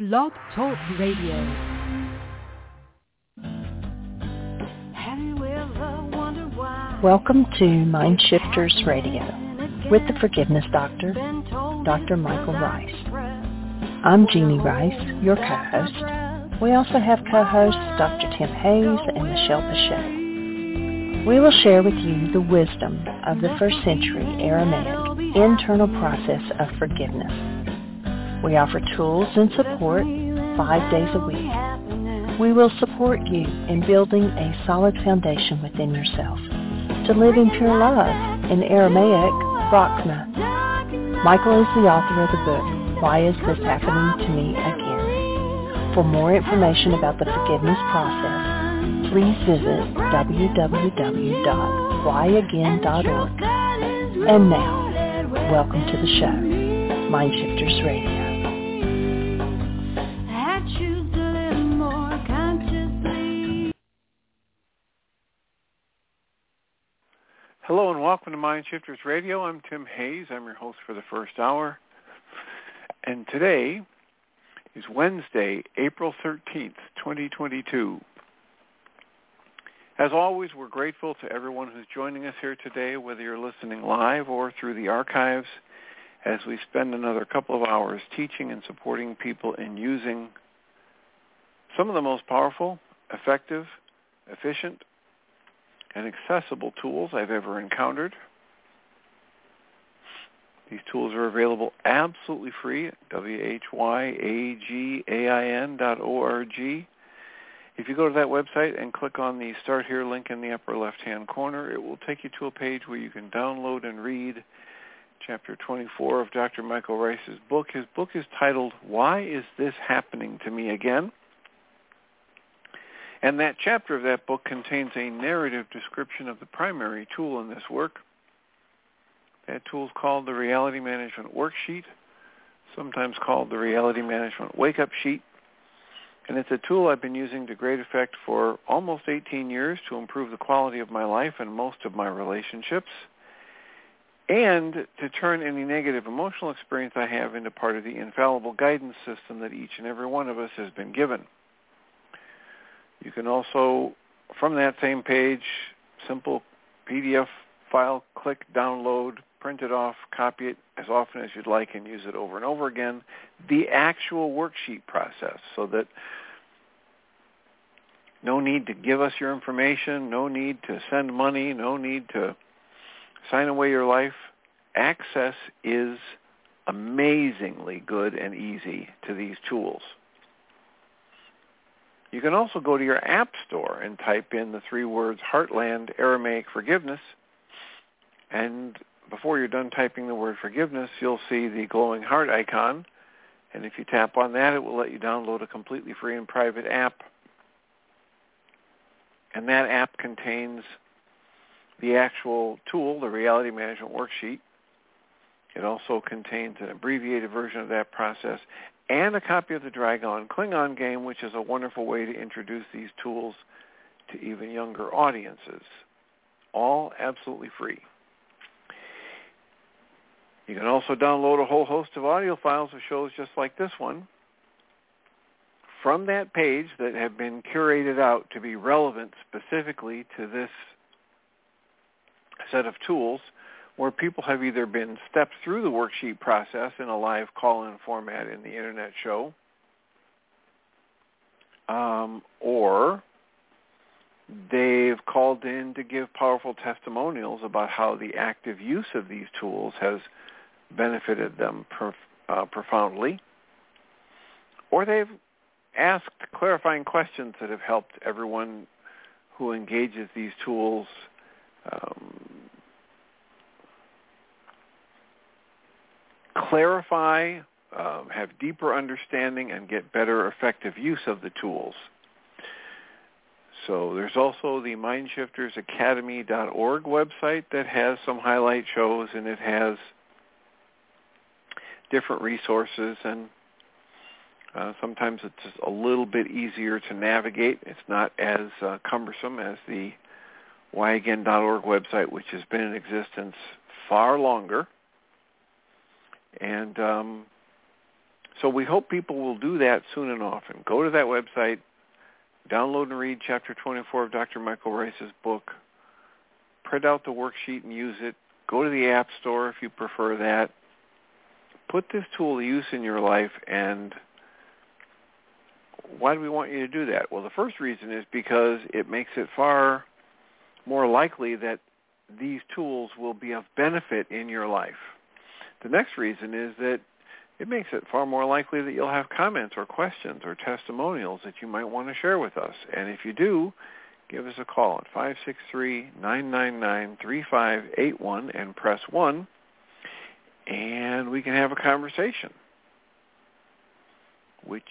Blog Talk Radio. Welcome to Mind Shifters Radio with the Forgiveness Doctor, Dr. Michael Rice. I'm Jeannie Rice, your co-host. We also have co-hosts Dr. Tim Hayes and Michelle Bechet. We will share with you the wisdom of the first century Aramaic internal process of forgiveness. We offer tools and support 5 days a week. We will support you in building a solid foundation within yourself to live in pure love, in Aramaic, Rachna. Michael is the author of the book, Why Is This Happening to Me Again? For more information about the forgiveness process, please visit www.whyagain.org. And now, welcome to the show, Mind Shifters Radio. Hello and welcome to Mind Shifters Radio. I'm Tim Hayes. I'm your host for the first hour. And today is Wednesday, April 13th, 2022. As always, we're grateful to everyone who's joining us here today, whether you're listening live or through the archives, as we spend another couple of hours teaching and supporting people in using some of the most powerful, effective, efficient, and accessible tools I've ever encountered. These tools are available absolutely free at whyagain.org. If you go to that website and click on the Start Here link in the upper left-hand corner, it will take you to a page where you can download and read Chapter 24 of Dr. Michael Rice's book. His book is titled, Why Is This Happening to Me Again? And that chapter of that book contains a narrative description of the primary tool in this work. That tool is called the Reality Management Worksheet, sometimes called the Reality Management Wake-Up Sheet. And it's a tool I've been using to great effect for almost 18 years to improve the quality of my life and most of my relationships, and to turn any negative emotional experience I have into part of the infallible guidance system that each and every one of us has been given. You can also, from that same page, simple PDF file, click, download, print it off, copy it as often as you'd like, and use it over and over again. The actual worksheet process, so that no need to give us your information, no need to send money, no need to sign away your life. Access is amazingly good and easy to these tools. You can also go to your app store and type in the 3 words Heartland Aramaic Forgiveness, and before you're done typing the word forgiveness, you'll see the glowing heart icon, and if you tap on that, it will let you download a completely free and private app. And that app contains the actual tool, the Reality Management Worksheet. It also contains an abbreviated version of that process and a copy of the Dragon Klingon game, which is a wonderful way to introduce these tools to even younger audiences. All absolutely free. You can also download a whole host of audio files of shows just like this one from that page that have been curated out to be relevant specifically to this set of tools, where people have either been stepped through the worksheet process in a live call-in format in the internet show, or they've called in to give powerful testimonials about how the active use of these tools has benefited them profoundly, or they've asked clarifying questions that have helped everyone who engages these tools clarify, have deeper understanding, and get better effective use of the tools. So there's also the MindShiftersAcademy.org website that has some highlight shows, and it has different resources, and sometimes it's just a little bit easier to navigate. It's not as cumbersome as the whyagain.org website, which has been in existence far longer. And So we hope people will do that soon and often. Go to that website, download and read Chapter 24 of Dr. Michael Ryce's book, print out the worksheet and use it. Go to the App Store if you prefer that. Put this tool to use in your life. And why do we want you to do that? Well, the first reason is because it makes it far more likely that these tools will be of benefit in your life. The next reason is that it makes it far more likely that you'll have comments or questions or testimonials that you might want to share with us. And if you do, give us a call at 563-999-3581 and press 1, and we can have a conversation, which,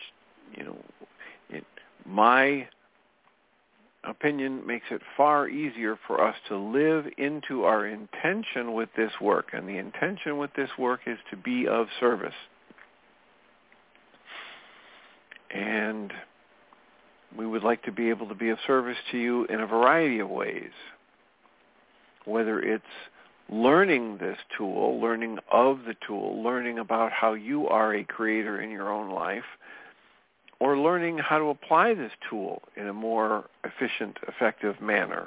my opinion makes it far easier for us to live into our intention with this work. And the intention with this work is to be of service. And we would like to be able to be of service to you in a variety of ways, whether it's learning this tool, learning of the tool, learning about how you are a creator in your own life, or learning how to apply this tool in a more efficient, effective manner.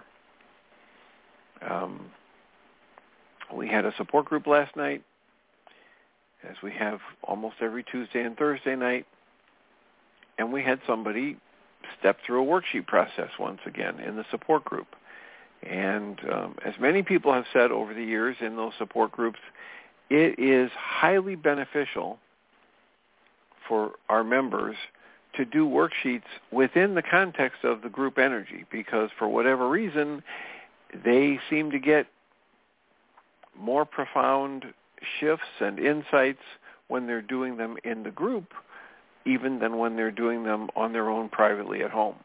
We had a support group last night, as we have almost every Tuesday and Thursday night, and we had somebody step through a worksheet process once again in the support group. And as many people have said over the years in those support groups, it is highly beneficial for our members to do worksheets within the context of the group energy, because for whatever reason, they seem to get more profound shifts and insights when they're doing them in the group, even than when they're doing them on their own privately at home.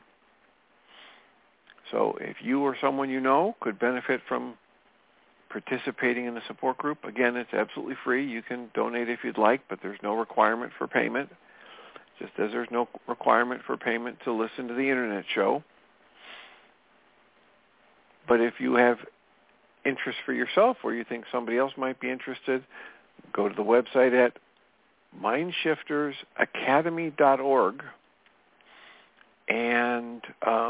So if you or someone you know could benefit from participating in the support group, again, it's absolutely free. You can donate if you'd like, but there's no requirement for payment, just as there's no requirement for payment to listen to the internet show. But if you have interest for yourself or you think somebody else might be interested, go to the website at mindshiftersacademy.org and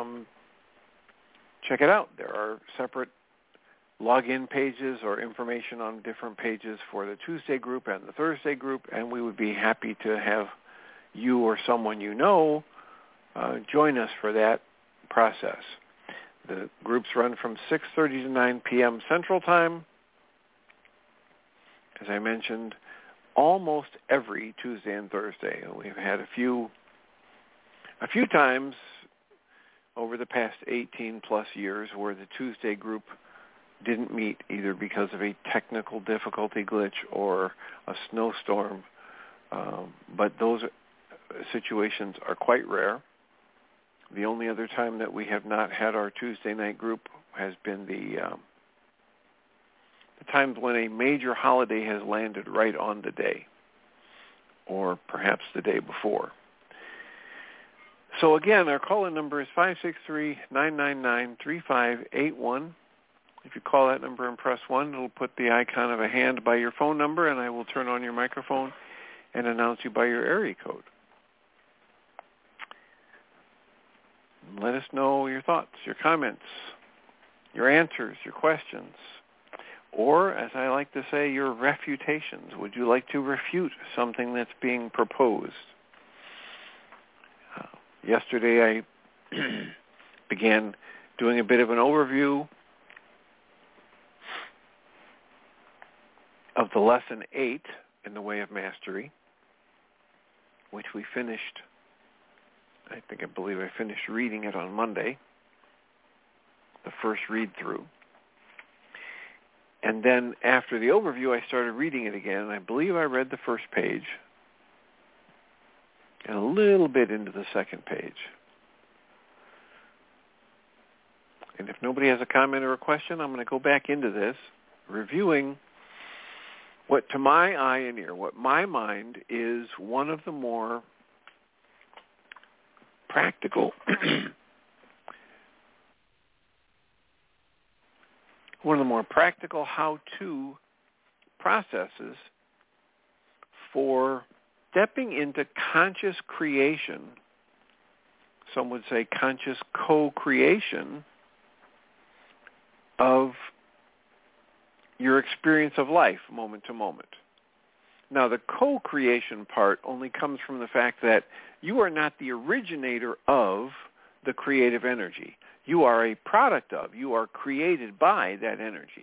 check it out. There are separate login pages or information on different pages for the Tuesday group and the Thursday group, and we would be happy to have you or someone you know join us for that process. The groups run from 6:30 to 9 p.m. Central Time. As I mentioned, almost every Tuesday and Thursday. We've had a few times over the past 18-plus years where the Tuesday group didn't meet, either because of a technical difficulty glitch or a snowstorm. But those situations are quite rare. The only other time that we have not had our Tuesday night group has been the times when a major holiday has landed right on the day, or perhaps the day before. So again, our call-in number is 563-999-3581. If you call that number and press 1, it'll put the icon of a hand by your phone number, and I will turn on your microphone and announce you by your area code. Let us know your thoughts, your comments, your answers, your questions, or, as I like to say, your refutations. Would you like to refute something that's being proposed? Yesterday I began doing a bit of an overview of the Lesson 8 in the Way of Mastery, which we finished. I believe I finished reading it on Monday, the first read-through. And then after the overview, I started reading it again, and I believe I read the first page and a little bit into the second page. And if nobody has a comment or a question, I'm going to go back into this, reviewing what, to my eye and ear, what my mind is one of the more practical how-to processes for stepping into conscious creation, some would say conscious co-creation of your experience of life moment to moment. Now, the co-creation part only comes from the fact that you are not the originator of the creative energy. You are a product of, you are created by that energy.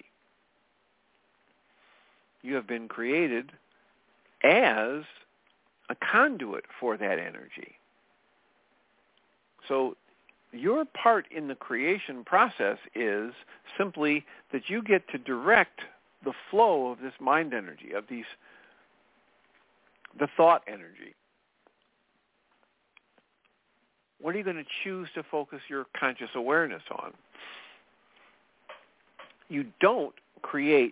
You have been created as a conduit for that energy. So your part in the creation process is simply that you get to direct the flow of this mind energy, of the thought energy. What are you going to choose to focus your conscious awareness on? You don't create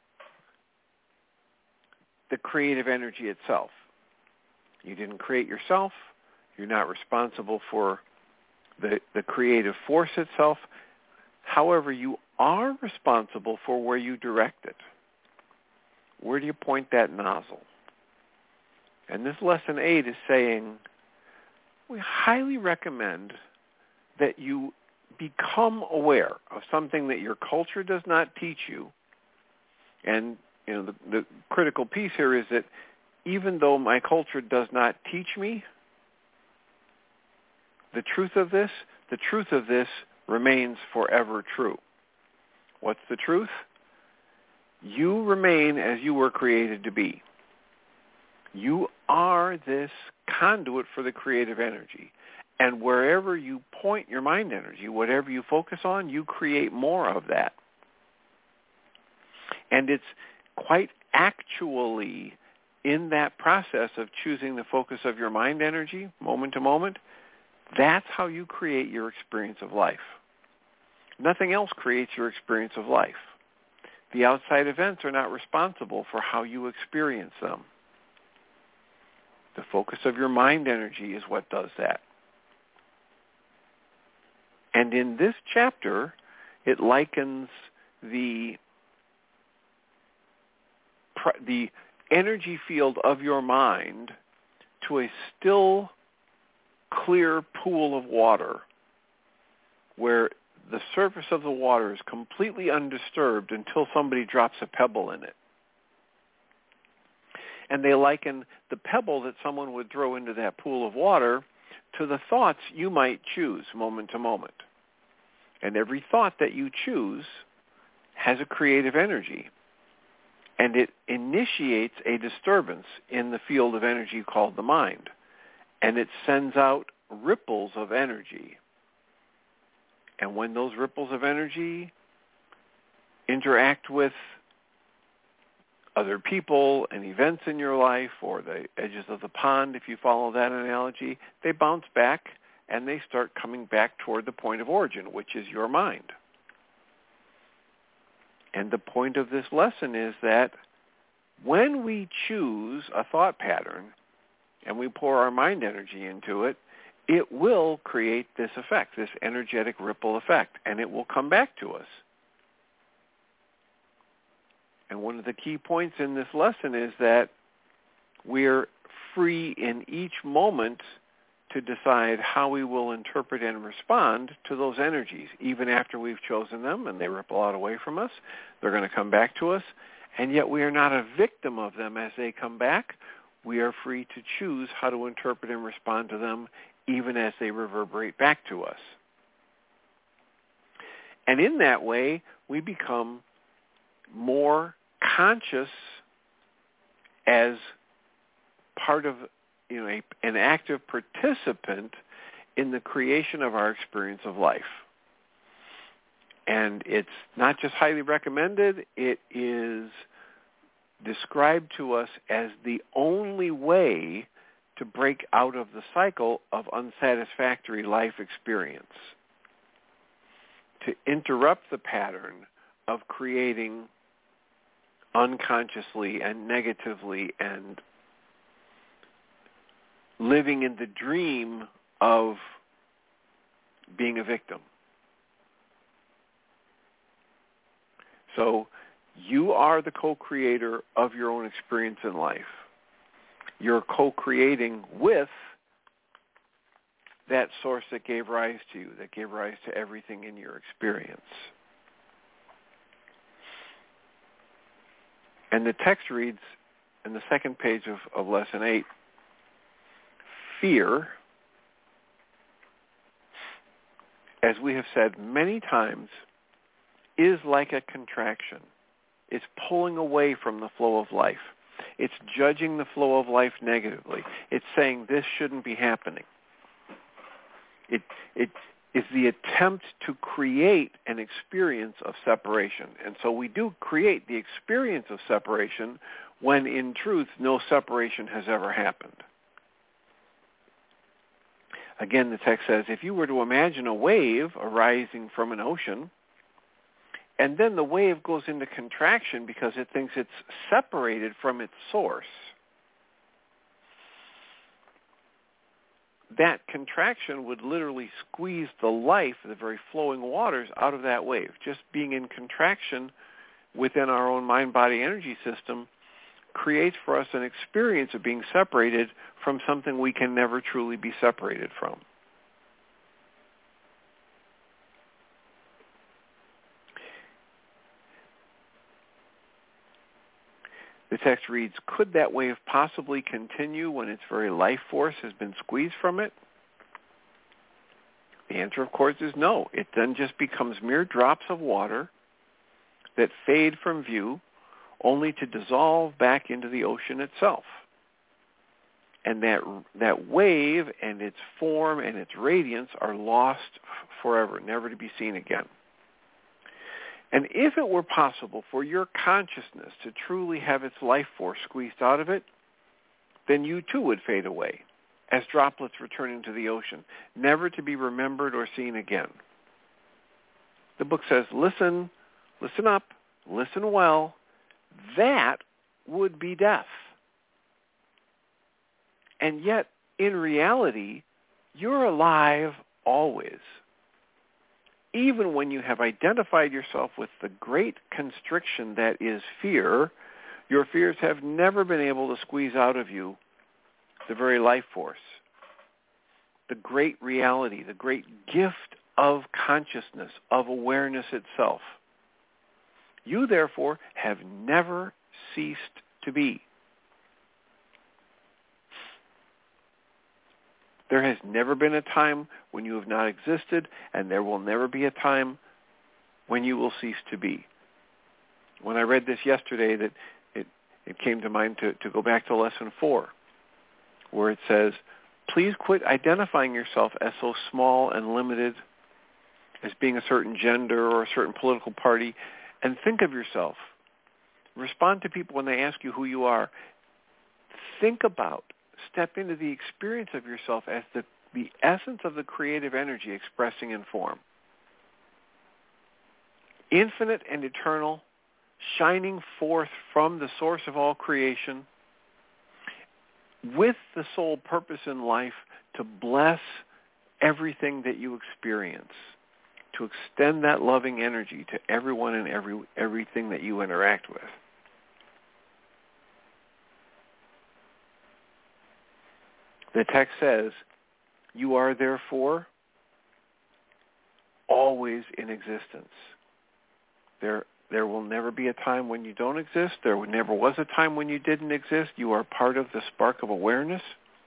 the creative energy itself. You didn't create yourself. You're not responsible for the creative force itself. However, you are responsible for where you direct it. Where do you point that nozzle? And this lesson 8 is saying, we highly recommend that you become aware of something that your culture does not teach you. And the critical piece here is that even though my culture does not teach me the truth of this remains forever true. What's the truth? You remain as you were created to be. You are this conduit for the creative energy. And wherever you point your mind energy, whatever you focus on, you create more of that. And it's quite actually in that process of choosing the focus of your mind energy, moment to moment, that's how you create your experience of life. Nothing else creates your experience of life. The outside events are not responsible for how you experience them. The focus of your mind energy is what does that. And in this chapter, it likens the energy field of your mind to a still, clear pool of water where the surface of the water is completely undisturbed until somebody drops a pebble in it. And they liken the pebble that someone would throw into that pool of water to the thoughts you might choose moment to moment. And every thought that you choose has a creative energy. And it initiates a disturbance in the field of energy called the mind. And it sends out ripples of energy. And when those ripples of energy interact with other people and events in your life or the edges of the pond, if you follow that analogy, they bounce back and they start coming back toward the point of origin, which is your mind. And the point of this lesson is that when we choose a thought pattern and we pour our mind energy into it, it will create this effect, this energetic ripple effect, and it will come back to us. And one of the key points in this lesson is that we're free in each moment to decide how we will interpret and respond to those energies, even after we've chosen them and they ripple out away from us. They're going to come back to us, and yet we are not a victim of them as they come back. We are free to choose how to interpret and respond to them even as they reverberate back to us. And in that way, we become more conscious as part of an active participant in the creation of our experience of life. And it's not just highly recommended, it is described to us as the only way to break out of the cycle of unsatisfactory life experience, to interrupt the pattern of creating unconsciously and negatively and living in the dream of being a victim. So you are the co-creator of your own experience in life. You're co-creating with that source that gave rise to you, that gave rise to everything in your experience. And the text reads in the second page of Lesson 8, fear, as we have said many times, is like a contraction. It's pulling away from the flow of life. It's judging the flow of life negatively. It's saying this shouldn't be happening. It is the attempt to create an experience of separation. And so we do create the experience of separation when in truth no separation has ever happened. Again, the text says, if you were to imagine a wave arising from an ocean, and then the wave goes into contraction because it thinks it's separated from its source, that contraction would literally squeeze the life, the very flowing waters, out of that wave. Just being in contraction within our own mind-body energy system creates for us an experience of being separated from something we can never truly be separated from. The text reads, could that wave possibly continue when its very life force has been squeezed from it? The answer, of course, is no. It then just becomes mere drops of water that fade from view, only to dissolve back into the ocean itself. And that wave and its form and its radiance are lost forever, never to be seen again. And if it were possible for your consciousness to truly have its life force squeezed out of it, then you too would fade away as droplets return into the ocean, never to be remembered or seen again. The book says, listen up, listen well. That would be death. And yet, in reality, you're alive always. Even when you have identified yourself with the great constriction that is fear, your fears have never been able to squeeze out of you the very life force, the great reality, the great gift of consciousness, of awareness itself. You, therefore, have never ceased to be. There has never been a time when you have not existed, and there will never be a time when you will cease to be. When I read this yesterday, that it came to mind to go back to Lesson 4, where it says, please quit identifying yourself as so small and limited, as being a certain gender or a certain political party, and think of yourself. Respond to people when they ask you who you are. Step into the experience of yourself as the essence of the creative energy expressing in form. Infinite and eternal, shining forth from the source of all creation, with the sole purpose in life to bless everything that you experience, to extend that loving energy to everyone and everything that you interact with. The text says, you are therefore always in existence. There will never be a time when you don't exist. There never was a time when you didn't exist. You are part of the spark of awareness.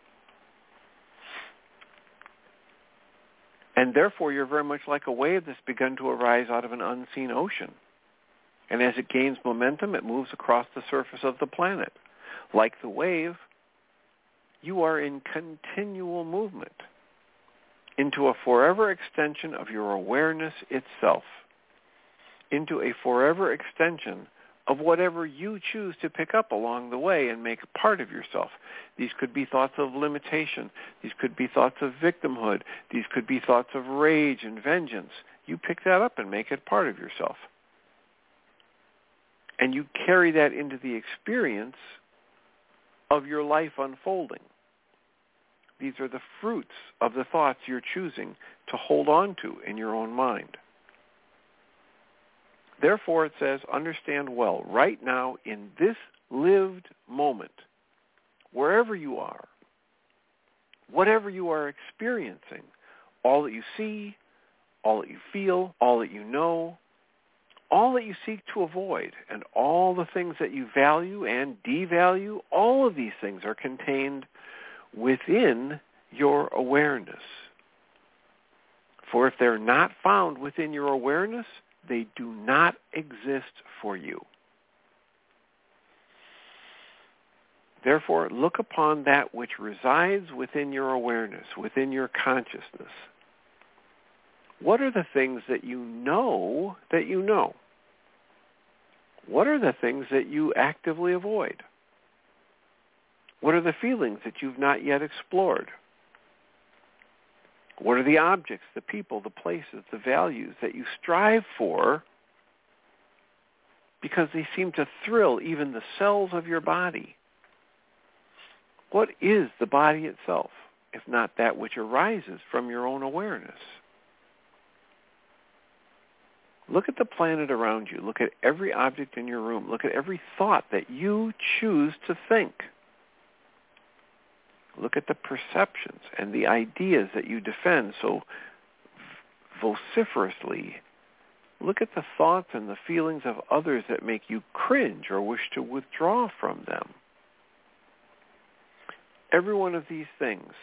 And therefore, you're very much like a wave that's begun to arise out of an unseen ocean. And as it gains momentum, it moves across the surface of the planet. Like the wave, you are in continual movement into a forever extension of your awareness itself, into a forever extension of whatever you choose to pick up along the way and make a part of yourself. These could be thoughts of limitation. These could be thoughts of victimhood. These could be thoughts of rage and vengeance. You pick that up and make it part of yourself. And you carry that into the experience of your life unfolding. These are the fruits of the thoughts you're choosing to hold on to in your own mind. Therefore, it says, understand well, right now, in this lived moment, wherever you are, whatever you are experiencing, all that you see, all that you feel, all that you know, all that you seek to avoid, and all the things that you value and devalue, all of these things are contained within your awareness. For if they're not found within your awareness, they do not exist for you. Therefore, look upon that which resides within your awareness, within your consciousness. What are the things that you know that you know? What are the things that you actively avoid? What are the feelings that you've not yet explored? What are the objects, the people, the places, the values that you strive for because they seem to thrill even the cells of your body? What is the body itself, if not that which arises from your own awareness? Look at the planet around you. Look at every object in your room. Look at every thought that you choose to think. Look at the perceptions and the ideas that you defend so vociferously. Look at the thoughts and the feelings of others that make you cringe or wish to withdraw from them. Every one of these things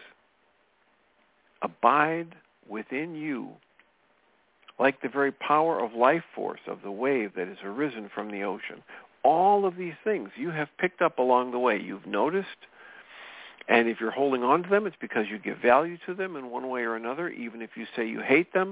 abide within you like the very power of life force of the wave that has arisen from the ocean. All of these things you have picked up along the way. You've noticed, and if you're holding on to them, it's because you give value to them in one way or another, even if you say you hate them.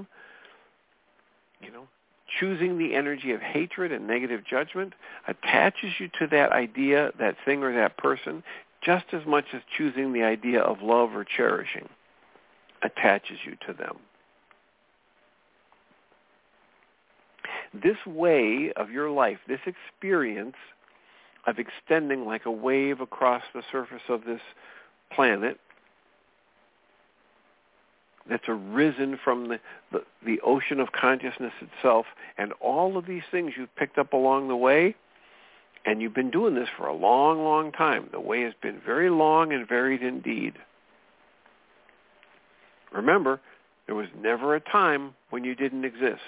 Choosing the energy of hatred and negative judgment attaches you to that idea, that thing, or that person, just as much as choosing the idea of love or cherishing attaches you to them. This way of your life, this experience of extending like a wave across the surface of this planet that's arisen from the ocean of consciousness itself, and all of these things you've picked up along the way, and you've been doing this for a long, long time. The way has been very long and varied indeed. Remember, there was never a time when you didn't exist.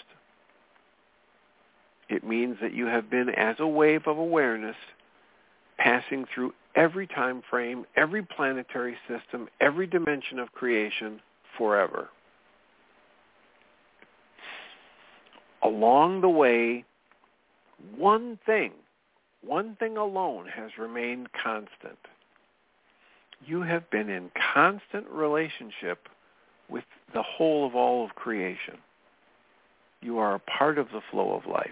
It means that you have been, as a wave of awareness, passing through every time frame, every planetary system, every dimension of creation forever. Along the way, one thing alone has remained constant. You have been in constant relationship with the whole of all of creation. You are a part of the flow of life.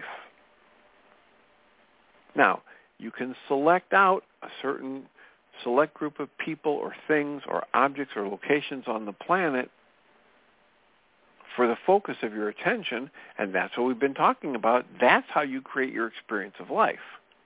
Now, you can select out a certain select group of people or things or objects or locations on the planet for the focus of your attention, and that's what we've been talking about. That's how you create your experience of life.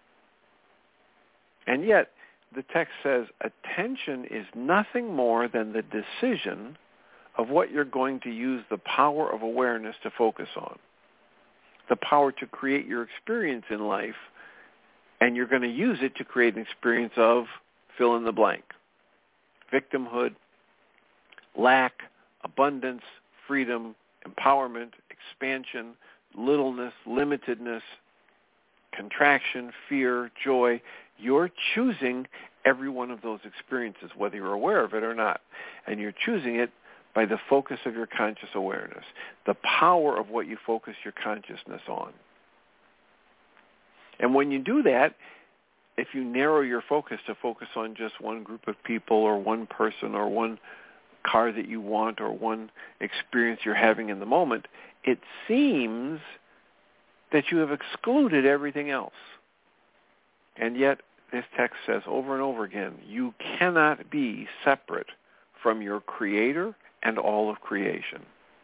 And yet, the text says attention is nothing more than the decision of what you're going to use the power of awareness to focus on, the power to create your experience in life, and you're going to use it to create an experience of fill in the blank: victimhood, lack, abundance, freedom, empowerment, expansion, littleness, limitedness, contraction, fear, joy. You're choosing every one of those experiences, whether you're aware of it or not. And you're choosing it by the focus of your conscious awareness, the power of what you focus your consciousness on. And when you do that, if you narrow your focus to focus on just one group of people or one person or one car that you want or one experience you're having in the moment, it seems that you have excluded everything else. And yet, this text says over and over again, you cannot be separate from your Creator and all of creation.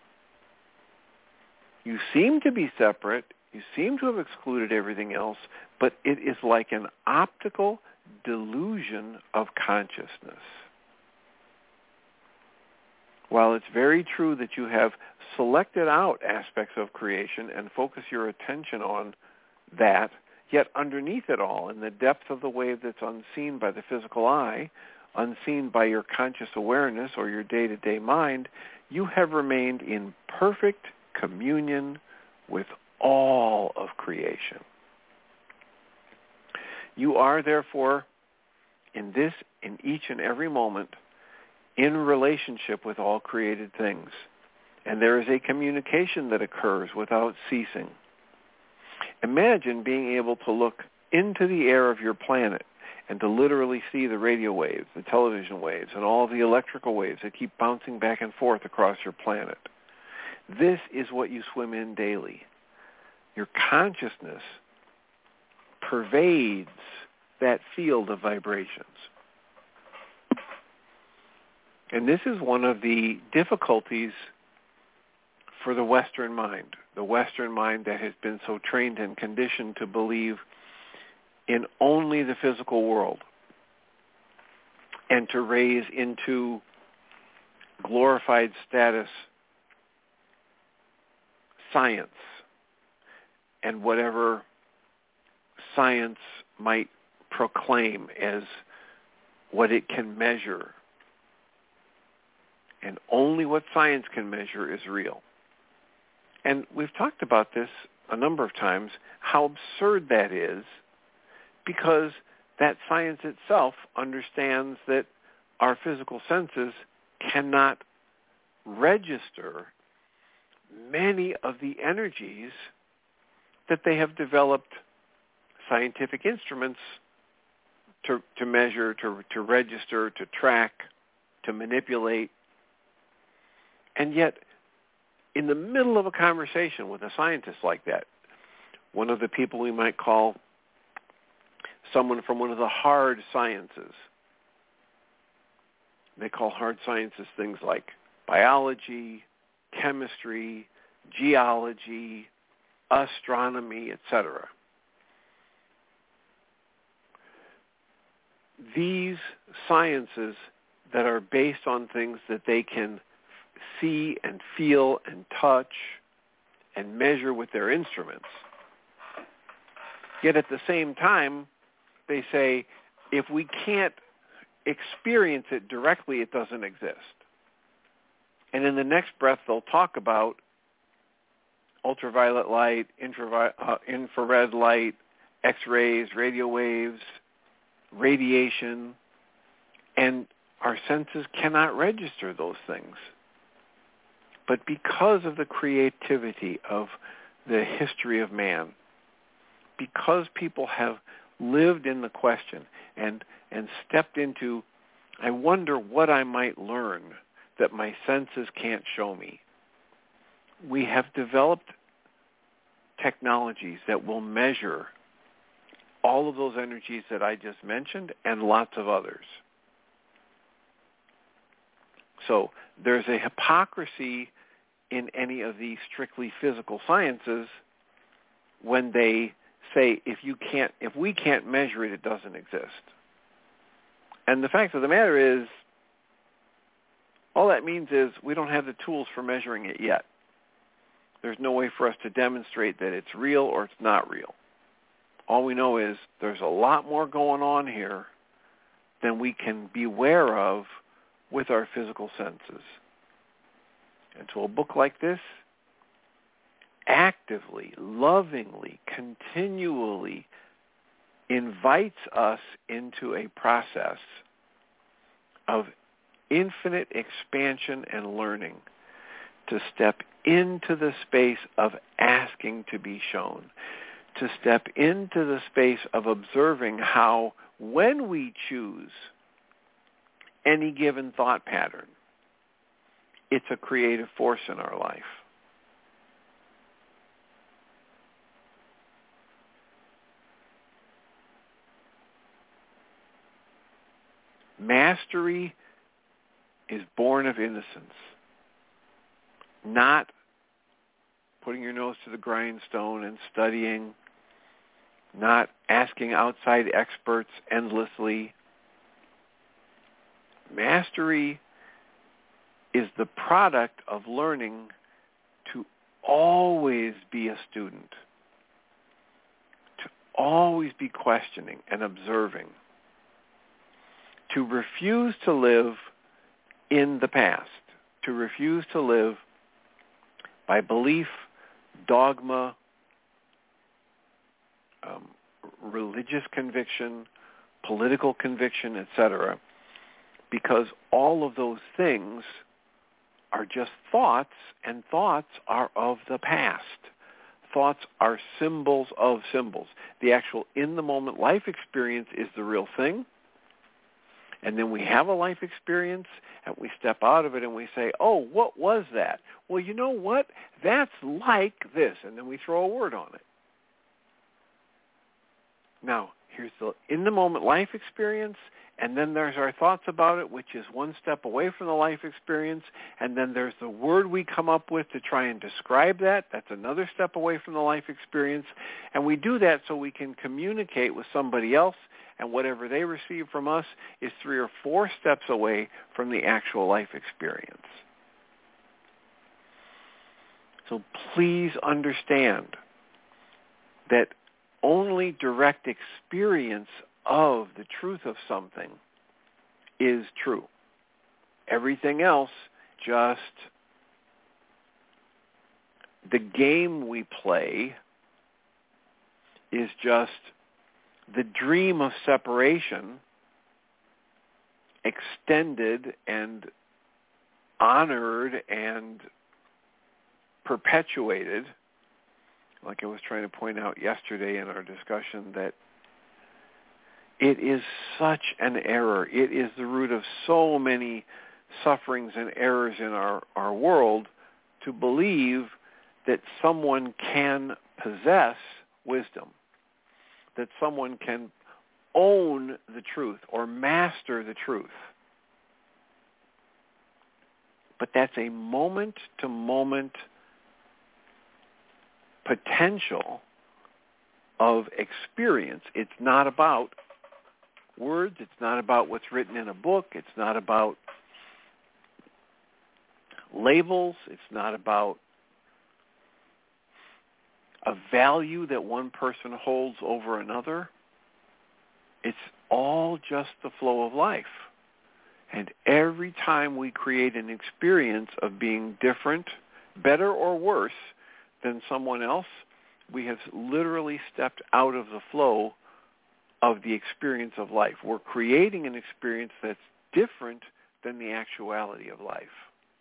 You seem to be separate. You seem to have excluded everything else, but it is like an optical delusion of consciousness. While it's very true that you have selected out aspects of creation and focus your attention on that, yet underneath it all, in the depth of the wave that's unseen by the physical eye, unseen by your conscious awareness or your day-to-day mind, you have remained in perfect communion with all of creation. You are, therefore, in each and every moment, in relationship with all created things. And there is a communication that occurs without ceasing. Imagine being able to look into the air of your planet and to literally see the radio waves, the television waves, and all the electrical waves that keep bouncing back and forth across your planet. This is what you swim in daily. Your consciousness pervades that field of vibrations. And this is one of the difficulties for the Western mind that has been so trained and conditioned to believe in only the physical world and to raise into glorified status science and whatever science might proclaim as what it can measure. And only what science can measure is real. And we've talked about this a number of times, how absurd that is, because that science itself understands that our physical senses cannot register many of the energies that they have developed scientific instruments to measure, to register, to track, to manipulate. And yet, in the middle of a conversation with a scientist like that, one of the people we might call someone from one of the hard sciences. They call hard sciences things like biology, chemistry, geology, astronomy, etc. These sciences that are based on things that they can see and feel and touch and measure with their instruments. Yet at the same time, they say, if we can't experience it directly, it doesn't exist. And in the next breath, they'll talk about ultraviolet light, infrared light, X-rays, radio waves, radiation, and our senses cannot register those things. But because of the creativity of the history of man, because people have lived in the question and stepped into, I wonder what I might learn that my senses can't show me. We have developed technologies that will measure all of those energies that I just mentioned and lots of others. So there's a hypocrisy in any of these strictly physical sciences when they say if we can't measure it, it doesn't exist. And the fact of the matter is, all that means is we don't have the tools for measuring it yet. There's no way for us to demonstrate that it's real or it's not real. All we know is there's a lot more going on here than we can be aware of with our physical senses. And so a book like this actively, lovingly, continually invites us into a process of infinite expansion and learning, to step into the space of asking to be shown, to step into the space of observing how, when we choose any given thought pattern, it's a creative force in our life. Mastery is born of innocence, not putting your nose to the grindstone and studying, not asking outside experts endlessly. Mastery is the product of learning to always be a student, to always be questioning and observing, to refuse to live in the past, to refuse to live by belief, dogma, religious conviction, political conviction, etc., because all of those things are just thoughts, and thoughts are of the past. Thoughts are symbols of symbols. The actual in-the-moment life experience is the real thing. And then we have a life experience, and we step out of it, and we say, oh, what was that? Well, you know what? That's like this. And then we throw a word on it. Now, here's the in-the-moment life experience, and then there's our thoughts about it, which is one step away from the life experience, and then there's the word we come up with to try and describe that. That's another step away from the life experience, and we do that so we can communicate with somebody else, and whatever they receive from us is 3 or 4 steps away from the actual life experience. So please understand that only direct experience of the truth of something is true. Everything else, just the game we play, is just the dream of separation extended and honored and perpetuated. Like I was trying to point out yesterday in our discussion, that it is such an error. It is the root of so many sufferings and errors in our world to believe that someone can possess wisdom, that someone can own the truth or master the truth. But that's a moment-to-moment potential of experience. It's not about words. It's not about what's written in a book. It's not about labels. It's not about a value that one person holds over another. It's all just the flow of life. And every time we create an experience of being different, better or worse than someone else, we have literally stepped out of the flow of the experience of life. We're creating an experience that's different than the actuality of life.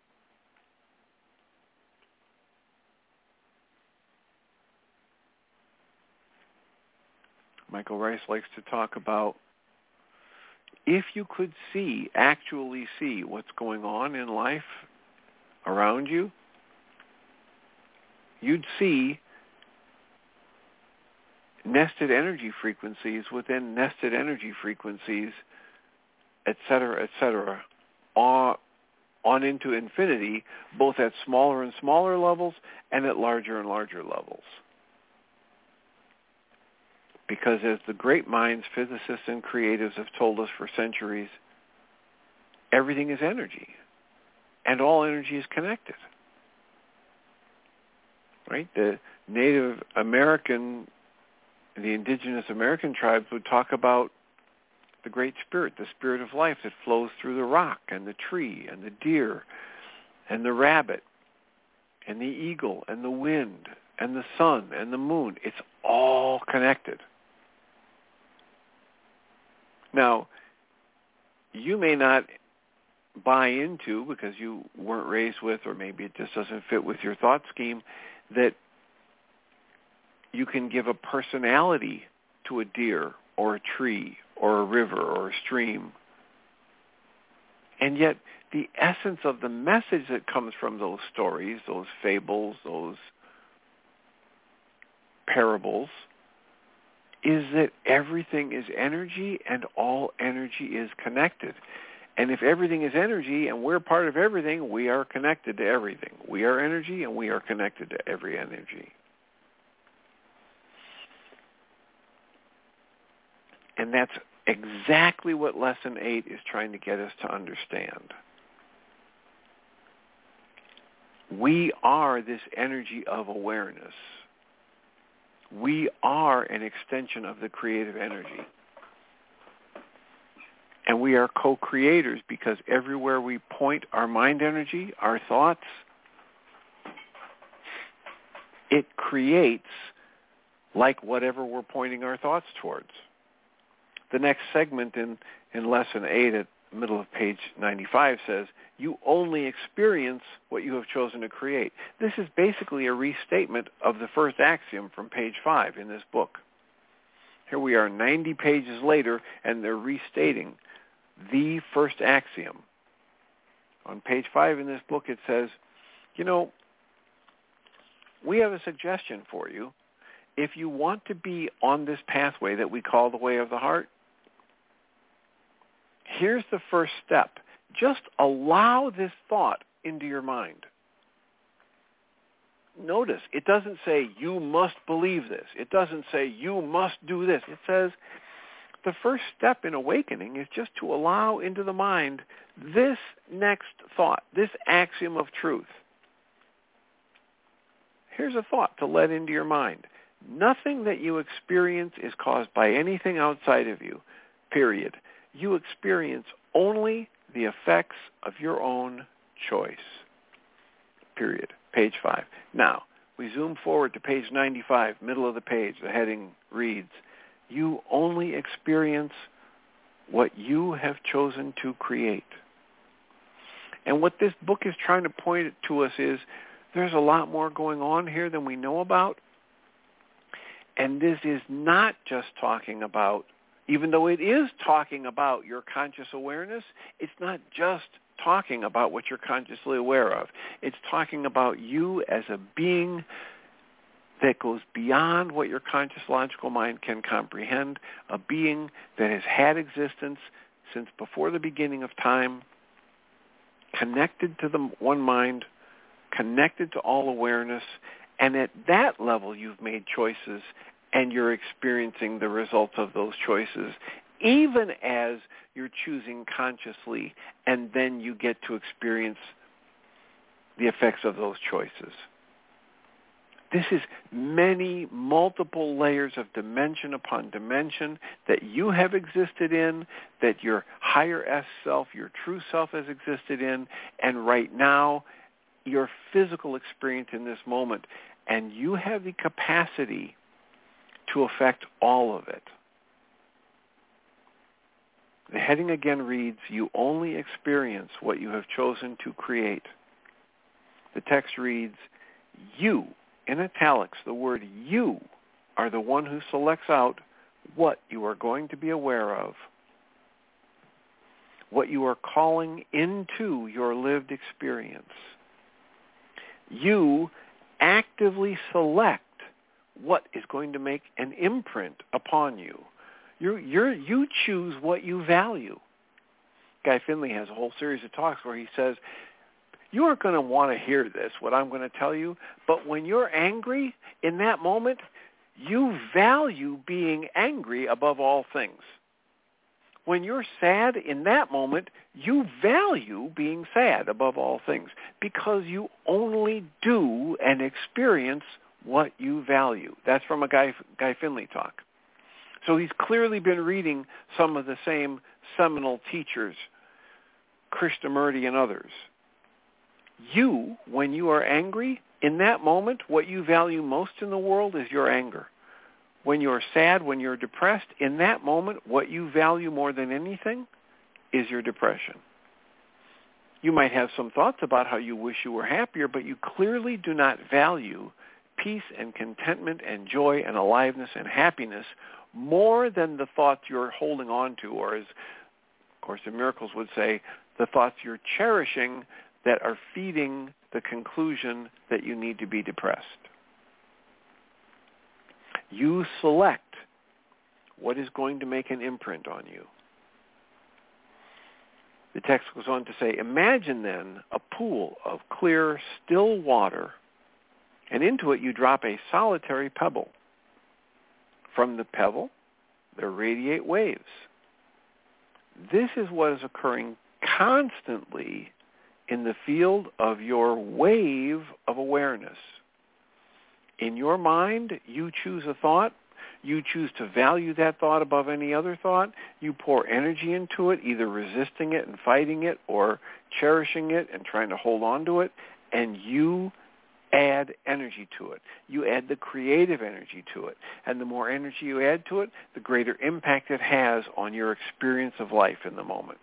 Michael Rice likes to talk about, if you could actually see what's going on in life around you, you'd see nested energy frequencies within nested energy frequencies, et cetera, on into infinity, both at smaller and smaller levels and at larger and larger levels. Because as the great minds, physicists, and creatives have told us for centuries, everything is energy, and all energy is connected. Right? The Native American, the indigenous American tribes would talk about the Great Spirit, the spirit of life that flows through the rock and the tree and the deer and the rabbit and the eagle and the wind and the sun and the moon. It's all connected. Now, you may not buy into, because you weren't raised with, or maybe it just doesn't fit with your thought scheme, that you can give a personality to a deer or a tree or a river or a stream. And yet the essence of the message that comes from those stories, those fables, those parables, is that everything is energy and all energy is connected. And if everything is energy and we're part of everything, we are connected to everything. We are energy and we are connected to every energy. And that's exactly what Lesson 8 is trying to get us to understand. We are this energy of awareness. We are an extension of the creative energy. And we are co-creators because everywhere we point our mind energy, our thoughts, it creates like whatever we're pointing our thoughts towards. The next segment in Lesson 8 at the middle of page 95 says, you only experience what you have chosen to create. This is basically a restatement of the first axiom from page 5 in this book. Here we are 90 pages later, and they're restating the first axiom. On page 5 in this book it says, we have a suggestion for you. If you want to be on this pathway that we call the way of the heart, here's the first step. Just allow this thought into your mind. Notice, it doesn't say you must believe this. It doesn't say you must do this. It says the first step in awakening is just to allow into the mind this next thought, this axiom of truth. Here's a thought to let into your mind. Nothing that you experience is caused by anything outside of you, period. You experience only the effects of your own choice, period. Page 5. Now, we zoom forward to page 95, middle of the page. The heading reads, you only experience what you have chosen to create. And what this book is trying to point to us is there's a lot more going on here than we know about. And this is not just talking about, even though it is talking about your conscious awareness, it's not just talking about what you're consciously aware of. It's talking about you as a being that goes beyond what your conscious logical mind can comprehend, a being that has had existence since before the beginning of time, connected to the one mind, connected to all awareness, and at that level you've made choices and you're experiencing the results of those choices, even as you're choosing consciously, and then you get to experience the effects of those choices. This is many, multiple layers of dimension upon dimension that you have existed in, that your higher S self, your true self has existed in, and right now, your physical experience in this moment. And you have the capacity to affect all of it. The heading again reads, you only experience what you have chosen to create. The text reads, you, in italics, the word you, are the one who selects out what you are going to be aware of, what you are calling into your lived experience. You actively select what is going to make an imprint upon you. You choose what you value. Guy Finley has a whole series of talks where he says, you aren't going to want to hear this, what I'm going to tell you, but when you're angry, in that moment, you value being angry above all things. When you're sad, in that moment, you value being sad above all things because you only do and experience what you value. That's from a Guy Finley talk. So he's clearly been reading some of the same seminal teachers, Krishnamurti and others. You, when you are angry, in that moment, what you value most in the world is your anger. When you're sad, when you're depressed, in that moment, what you value more than anything is your depression. You might have some thoughts about how you wish you were happier, but you clearly do not value peace and contentment and joy and aliveness and happiness more than the thoughts you're holding on to, or as Course in Miracles would say, the thoughts you're cherishing that are feeding the conclusion that you need to be depressed. You select what is going to make an imprint on you. The text goes on to say, imagine then a pool of clear, still water, and into it you drop a solitary pebble. From the pebble, there radiate waves. This is what is occurring constantly in the field of your wave of awareness. In your mind, you choose a thought. You choose to value that thought above any other thought. You pour energy into it, either resisting it and fighting it or cherishing it and trying to hold on to it, and you add energy to it. You add the creative energy to it. And the more energy you add to it, the greater impact it has on your experience of life in the moment.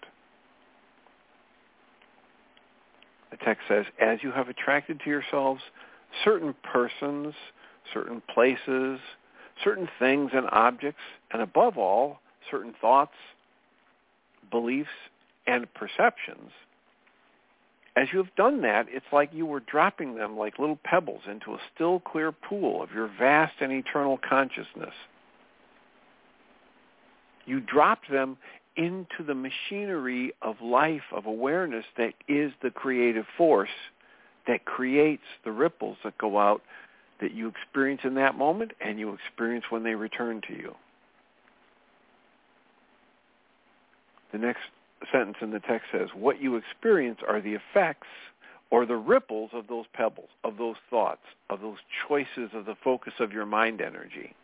The text says, as you have attracted to yourselves certain persons, certain places, certain things and objects, and above all, certain thoughts, beliefs, and perceptions, as you have done that, it's like you were dropping them like little pebbles into a still, clear pool of your vast and eternal consciousness. You dropped them into the machinery of life, of awareness that is the creative force that creates the ripples that go out that you experience in that moment and you experience when they return to you. The next sentence in the text says, what you experience are the effects or the ripples of those pebbles, of those thoughts, of those choices of the focus of your mind energy.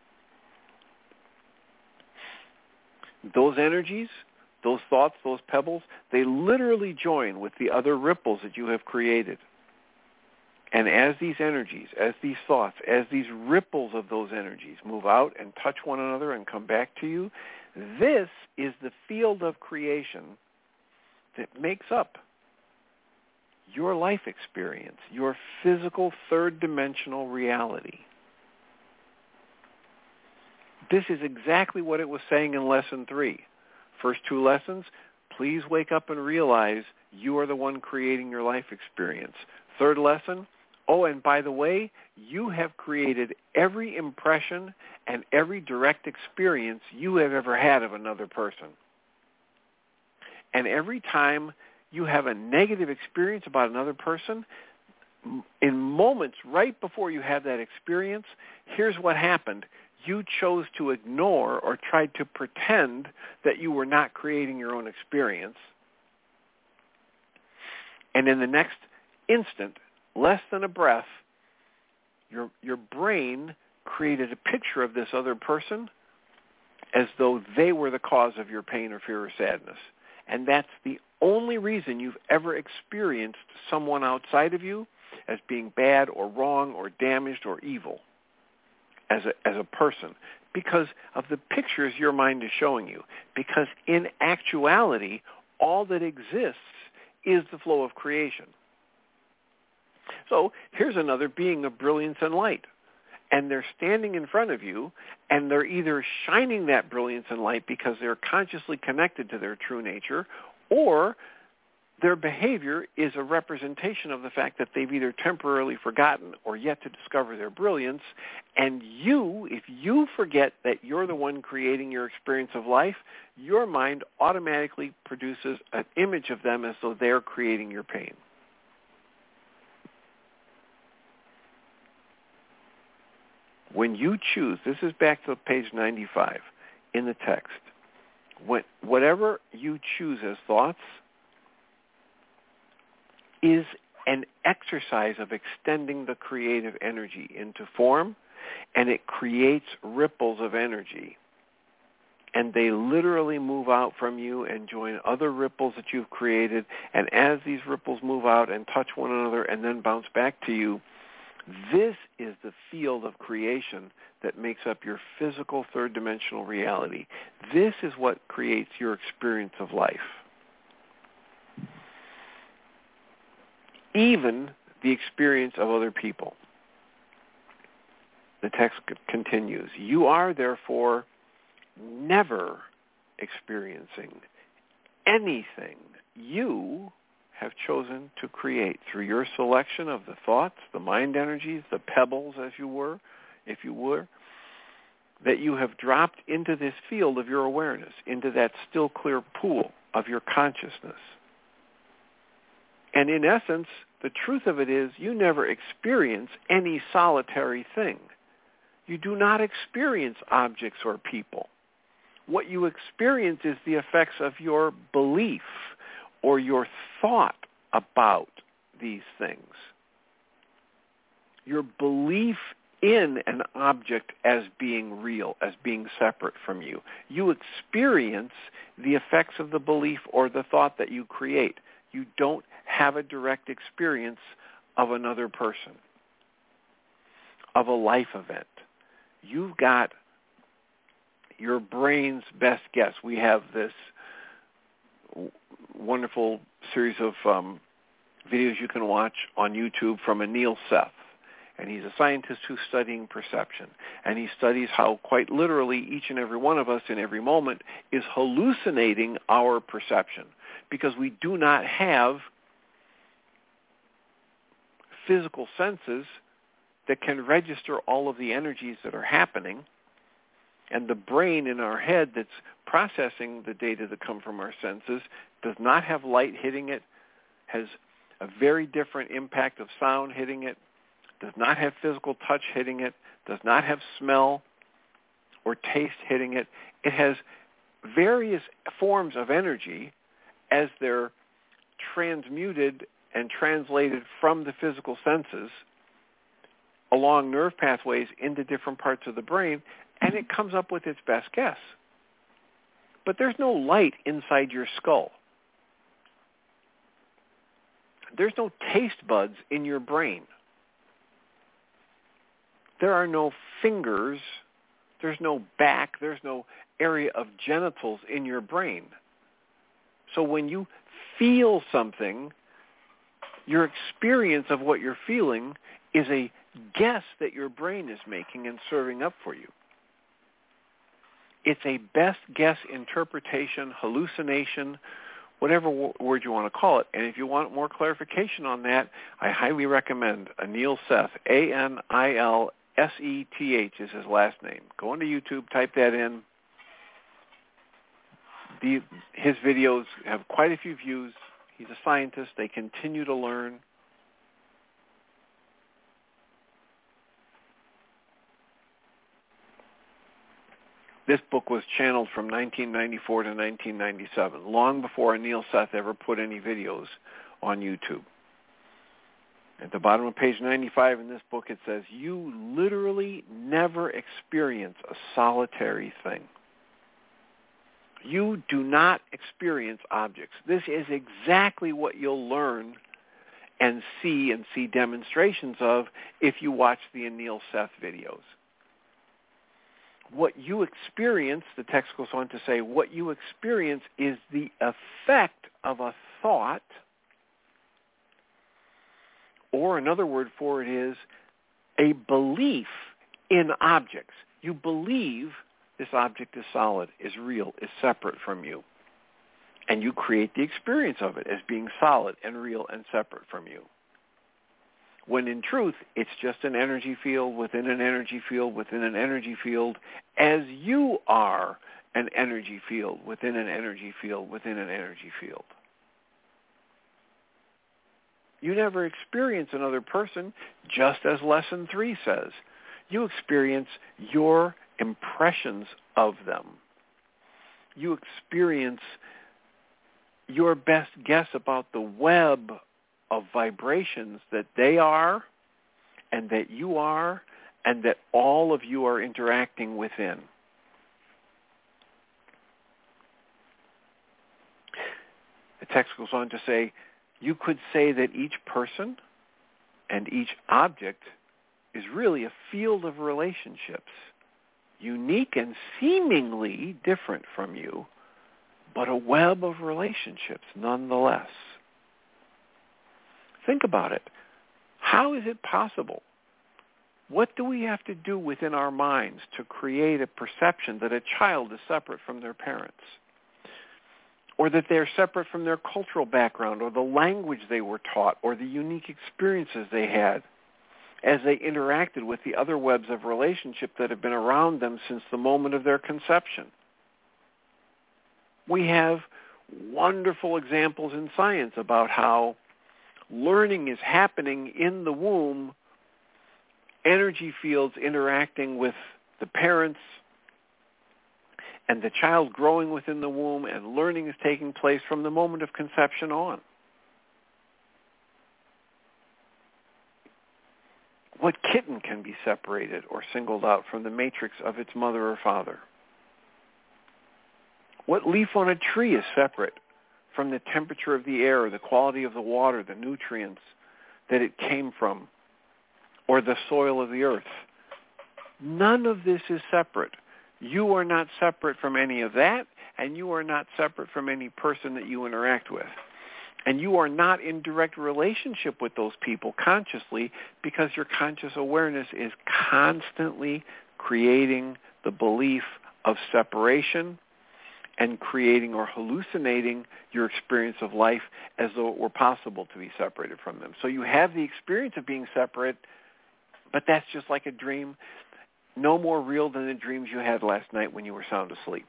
Those energies, those thoughts, those pebbles, they literally join with the other ripples that you have created. And as these energies, as these thoughts, as these ripples of those energies move out and touch one another and come back to you, this is the field of creation that makes up your life experience, your physical third-dimensional reality. This is exactly what it was saying in Lesson 3. First two lessons, please wake up and realize you are the one creating your life experience. Third lesson, oh, and by the way, you have created every impression and every direct experience you have ever had of another person. And every time you have a negative experience about another person, in moments right before you have that experience, here's what happened. You chose to ignore or tried to pretend that you were not creating your own experience. And in the next instant, less than a breath, your brain created a picture of this other person as though they were the cause of your pain or fear or sadness. And that's the only reason you've ever experienced someone outside of you as being bad or wrong or damaged or evil as a person, because of the pictures your mind is showing you. Because in actuality, all that exists is the flow of creation. So here's another being of brilliance and light. And they're standing in front of you, and they're either shining that brilliance and light because they're consciously connected to their true nature, or their behavior is a representation of the fact that they've either temporarily forgotten or yet to discover their brilliance. And you, if you forget that you're the one creating your experience of life, your mind automatically produces an image of them as though they're creating your pain. When you choose, this is back to page 95 in the text, whatever you choose as thoughts is an exercise of extending the creative energy into form, and it creates ripples of energy. And they literally move out from you and join other ripples that you've created, and as these ripples move out and touch one another and then bounce back to you, this is the field of creation that makes up your physical third-dimensional reality. This is what creates your experience of life. Even the experience of other people. The text continues, you are therefore never experiencing anything you have chosen to create through your selection of the thoughts, the mind energies, the pebbles, as you were, if you were, that you have dropped into this field of your awareness, into that still clear pool of your consciousness. And in essence, the truth of it is you never experience any solitary thing. You do not experience objects or people. What you experience is the effects of your belief or your thought about these things. Your belief in an object as being real, as being separate from you. You experience the effects of the belief or the thought that you create. You don't have a direct experience of another person, of a life event. You've got your brain's best guess. We have this wonderful series of videos you can watch on YouTube from Anil Seth. And he's a scientist who's studying perception. And he studies how quite literally each and every one of us in every moment is hallucinating our perception, because we do not have physical senses that can register all of the energies that are happening. And the brain in our head that's processing the data that come from our senses does not have light hitting it, has a very different impact of sound hitting it, does not have physical touch hitting it, does not have smell or taste hitting it. It has various forms of energy as they're transmuted and translated from the physical senses along nerve pathways into different parts of the brain, and it comes up with its best guess. But there's no light inside your skull. There's no taste buds in your brain. There are no fingers, there's no back, there's no area of genitals in your brain. So when you feel something, your experience of what you're feeling is a guess that your brain is making and serving up for you. It's a best guess interpretation, hallucination, whatever word you want to call it. And if you want more clarification on that, I highly recommend Anil Seth, Anilseth is his last name. Go into YouTube, type that in. His videos have quite a few views. He's a scientist. They continue to learn. This book was channeled from 1994 to 1997, long before Anil Seth ever put any videos on YouTube. At the bottom of page 95 in this book, it says, you literally never experience a solitary thing. You do not experience objects. This is exactly what you'll learn and see demonstrations of if you watch the Anil Seth videos. What you experience, the text goes on to say, what you experience is the effect of a thought, or another word for it is a belief in objects. You believe this object is solid, is real, is separate from you. And you create the experience of it as being solid and real and separate from you. When in truth, it's just an energy field within an energy field within an energy field, as you are an energy field within an energy field within an energy field. You never experience another person, just as Lesson 3 says. You experience your impressions of them. You experience your best guess about the web of vibrations that they are and that you are and that all of you are interacting within. The text goes on to say, you could say that each person and each object is really a field of relationships, unique and seemingly different from you, but a web of relationships nonetheless. Think about it. How is it possible? What do we have to do within our minds to create a perception that a child is separate from their parents? Or that they're separate from their cultural background, or the language they were taught, or the unique experiences they had as they interacted with the other webs of relationship that have been around them since the moment of their conception? We have wonderful examples in science about how learning is happening in the womb, energy fields interacting with the parents, and the child growing within the womb, and learning is taking place from the moment of conception on. What kitten can be separated or singled out from the matrix of its mother or father? What leaf on a tree is separate from the temperature of the air, the quality of the water, the nutrients that it came from, or the soil of the earth? None of this is separate. You are not separate from any of that, and you are not separate from any person that you interact with. And you are not in direct relationship with those people consciously, because your conscious awareness is constantly creating the belief of separation and creating or hallucinating your experience of life as though it were possible to be separated from them. So you have the experience of being separate, but that's just like a dream, no more real than the dreams you had last night when you were sound asleep.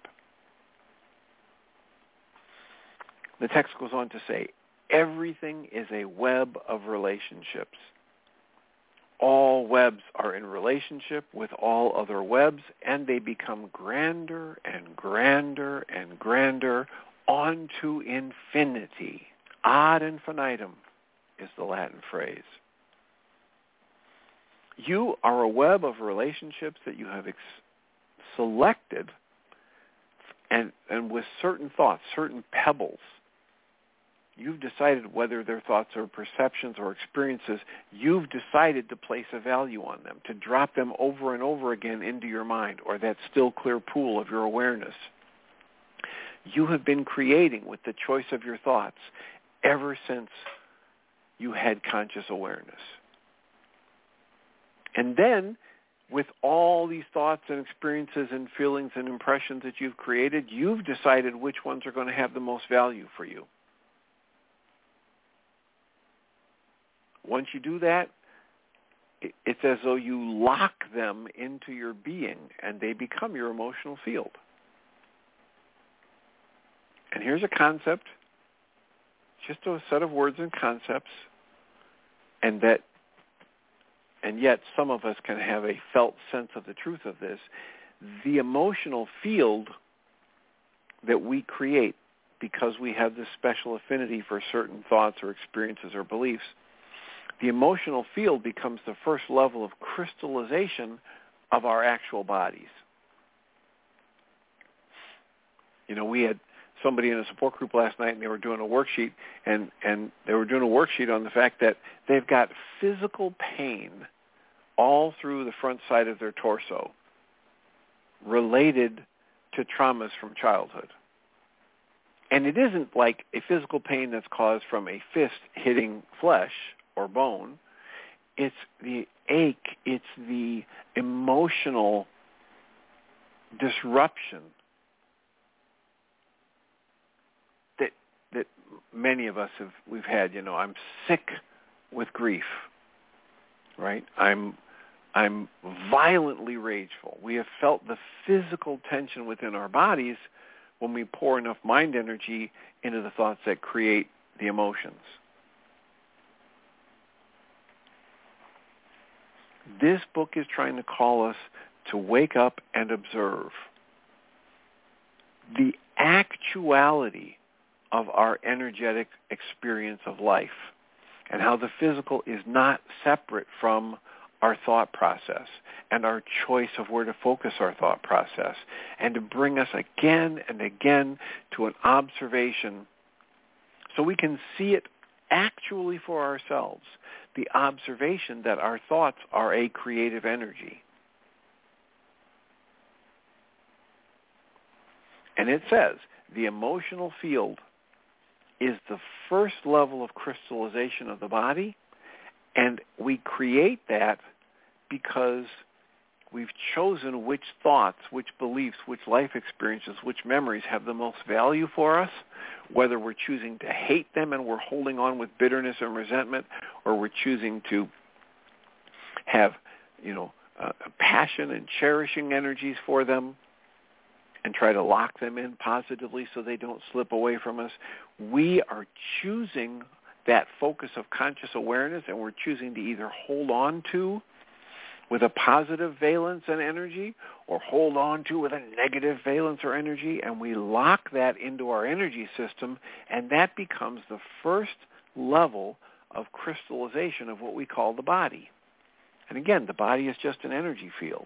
The text goes on to say, everything is a web of relationships. All webs are in relationship with all other webs, and they become grander and grander and grander onto infinity. Ad infinitum is the Latin phrase. You are a web of relationships that you have selected, and with certain thoughts, certain pebbles. You've decided whether they're thoughts or perceptions or experiences. You've decided to place a value on them, to drop them over and over again into your mind, or that still clear pool of your awareness. You have been creating with the choice of your thoughts ever since you had conscious awareness. And then, with all these thoughts and experiences and feelings and impressions that you've created, you've decided which ones are going to have the most value for you. Once you do that, it's as though you lock them into your being, and they become your emotional field. And here's a concept, just a set of words and concepts, and yet some of us can have a felt sense of the truth of this. The emotional field that we create because we have this special affinity for certain thoughts or experiences or beliefs, the emotional field becomes the first level of crystallization of our actual bodies. You know, we had somebody in a support group last night, and they were doing a worksheet, and they were doing a worksheet on the fact that they've got physical pain all through the front side of their torso related to traumas from childhood. And it isn't like a physical pain that's caused from a fist hitting flesh or bone. It's the ache, it's the emotional disruption that many of us we've had. You know, I'm sick with grief, right? I'm violently rageful. We have felt the physical tension within our bodies when we pour enough mind energy into the thoughts that create the emotions. This book is trying to call us to wake up and observe the actuality of our energetic experience of life and how the physical is not separate from our thought process and our choice of where to focus our thought process, and to bring us again and again to an observation so we can see it actually for ourselves, the observation that our thoughts are a creative energy. And it says the emotional field is the first level of crystallization of the body, and we create that because we've chosen which thoughts, which beliefs, which life experiences, which memories have the most value for us, whether we're choosing to hate them and we're holding on with bitterness and resentment, or we're choosing to have, passion and cherishing energies for them and try to lock them in positively so they don't slip away from us. We are choosing that focus of conscious awareness, and we're choosing to either hold on to with a positive valence and energy, or hold on to with a negative valence or energy, and we lock that into our energy system, and that becomes the first level of crystallization of what we call the body. And again, the body is just an energy field.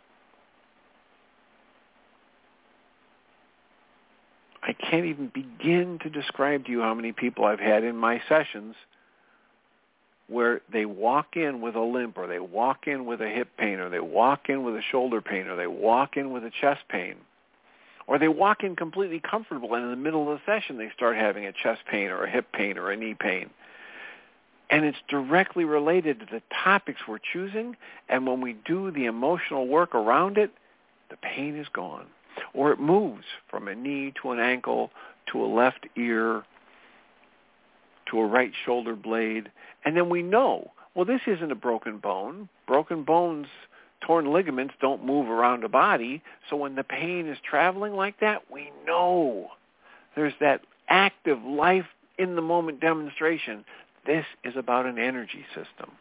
I can't even begin to describe to you how many people I've had in my sessions where they walk in with a limp, or they walk in with a hip pain, or they walk in with a shoulder pain, or they walk in with a chest pain, or they walk in completely comfortable, and in the middle of the session they start having a chest pain or a hip pain or a knee pain. And it's directly related to the topics we're choosing, and when we do the emotional work around it, the pain is gone. Or it moves from a knee to an ankle to a left ear to a right shoulder blade. And then we know, well, this isn't a broken bone. Broken bones, torn ligaments don't move around a body. So when the pain is traveling like that, we know there's that active life in the moment demonstration. This is about an energy system.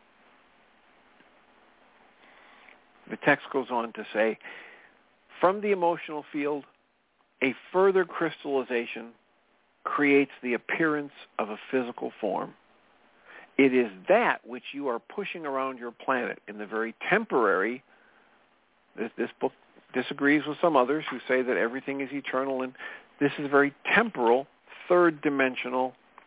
The text goes on to say, from the emotional field, a further crystallization creates the appearance of a physical form. It is that which you are pushing around your planet in the very temporary. This book disagrees with some others who say that everything is eternal, and this is a very temporal, third-dimensional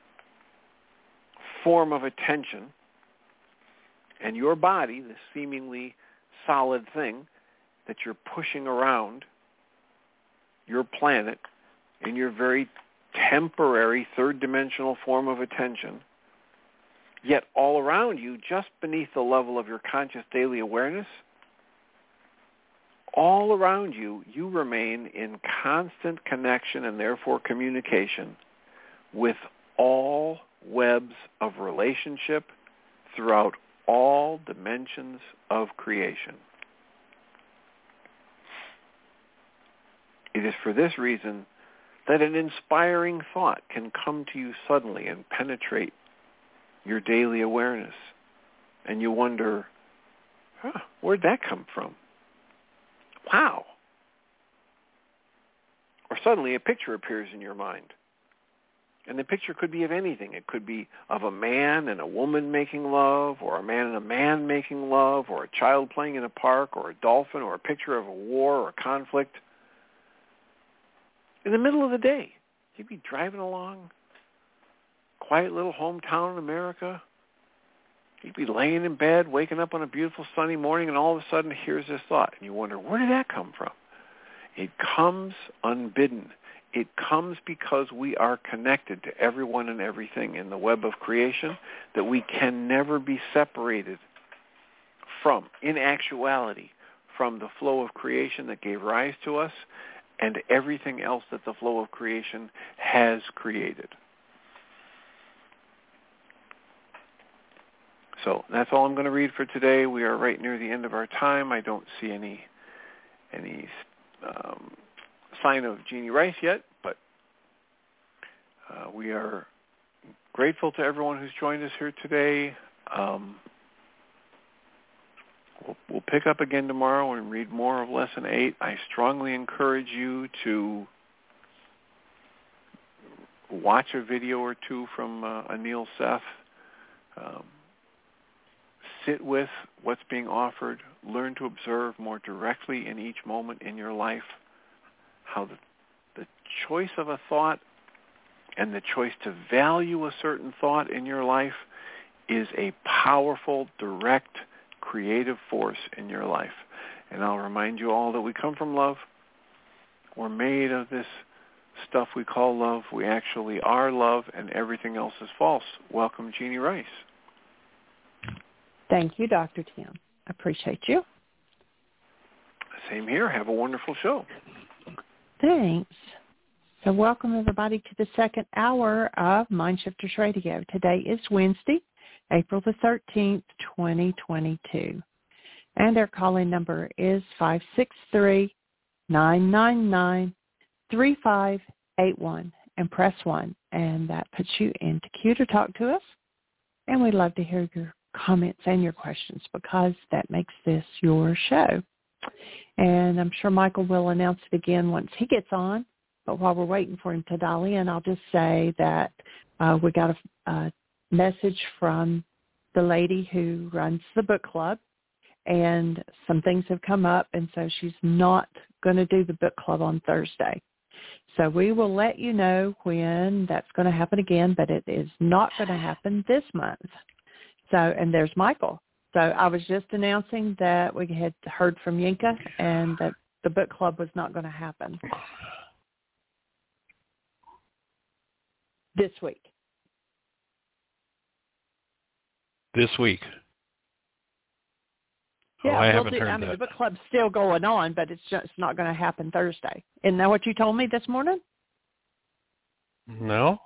form of attention. And your body, this seemingly solid thing that you're pushing around your planet in your very temporary third-dimensional form of attention, yet all around you, just beneath the level of your conscious daily awareness, all around you, you remain in constant connection and therefore communication with all webs of relationship throughout all dimensions of creation. It is for this reason that an inspiring thought can come to you suddenly and penetrate your daily awareness. And you wonder, where'd that come from? Wow. Or suddenly a picture appears in your mind. And the picture could be of anything. It could be of a man and a woman making love, or a man and a man making love, or a child playing in a park, or a dolphin, or a picture of a war or a conflict. In the middle of the day, you'd be driving along, quiet little hometown in America. You'd be laying in bed, waking up on a beautiful sunny morning, and all of a sudden here's this thought. And you wonder, where did that come from? It comes unbidden. It comes because we are connected to everyone and everything in the web of creation that we can never be separated from, in actuality, from the flow of creation that gave rise to us and everything else that the flow of creation has created. So that's all I'm going to read for today. We are right near the end of our time. I don't see any sign of Jeannie Rice yet, but we are grateful to everyone who's joined us here today. We'll pick up again tomorrow and read more of Lesson 8. I strongly encourage you to watch a video or two from Anil Seth. Sit with what's being offered. Learn to observe more directly in each moment in your life how the choice of a thought and the choice to value a certain thought in your life is a powerful, direct, creative force in your life. And I'll remind you all that we come from love. We're made of this stuff we call love. We actually are love, and everything else is false. Welcome, Jeannie Rice. Thank you, Dr. Tim. I appreciate you. Same here. Have a wonderful show. Thanks. So welcome, everybody, to the second hour of Mindshifters Radio. Today is Wednesday, April the 13th, 2022. And our call-in number is 563-999-3581. And press 1. And that puts you into queue to talk to us. And we'd love to hear your comments and your questions because that makes this your show. And I'm sure Michael will announce it again once he gets on. But while we're waiting for him to dial in, I'll just say that we got a message from the lady who runs the book club, and some things have come up, and so she's not going to do the book club on Thursday. So we will let you know when that's going to happen again, but it is not going to happen this month. So, and there's Michael. So I was just announcing that we had heard from Yinka and that the book club was not going to happen this week. This week? Yeah, I haven't heard that. The book club's still going on, but it's just not going to happen Thursday. Isn't that what you told me this morning? No.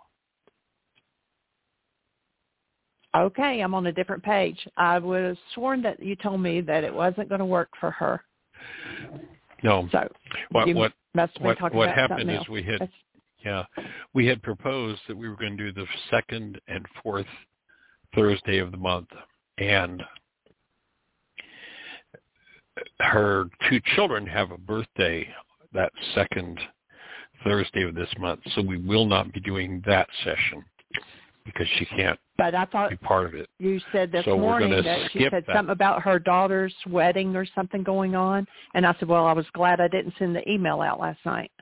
Okay, I'm on a different page. I was sworn that you told me that it wasn't going to work for her. No. So what happened is we had proposed that we were going to do the second and fourth Thursday of the month, and her two children have a birthday that second Thursday of this month, so we will not be doing that session because she can't be part of it. You said this so morning that she said something about her daughter's wedding or something going on, and I said, well, I was glad I didn't send the email out last night.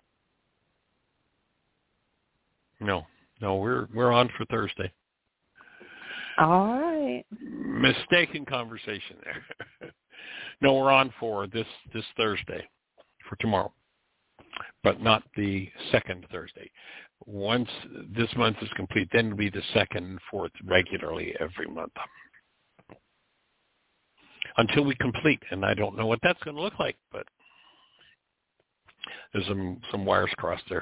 No, we're on for Thursday. All right. Mistaken conversation there. No, we're on for this Thursday, for tomorrow, but not the second Thursday. Once this month is complete, then it'll be the second and fourth regularly every month until we complete. And I don't know what that's going to look like, but there's some wires crossed there.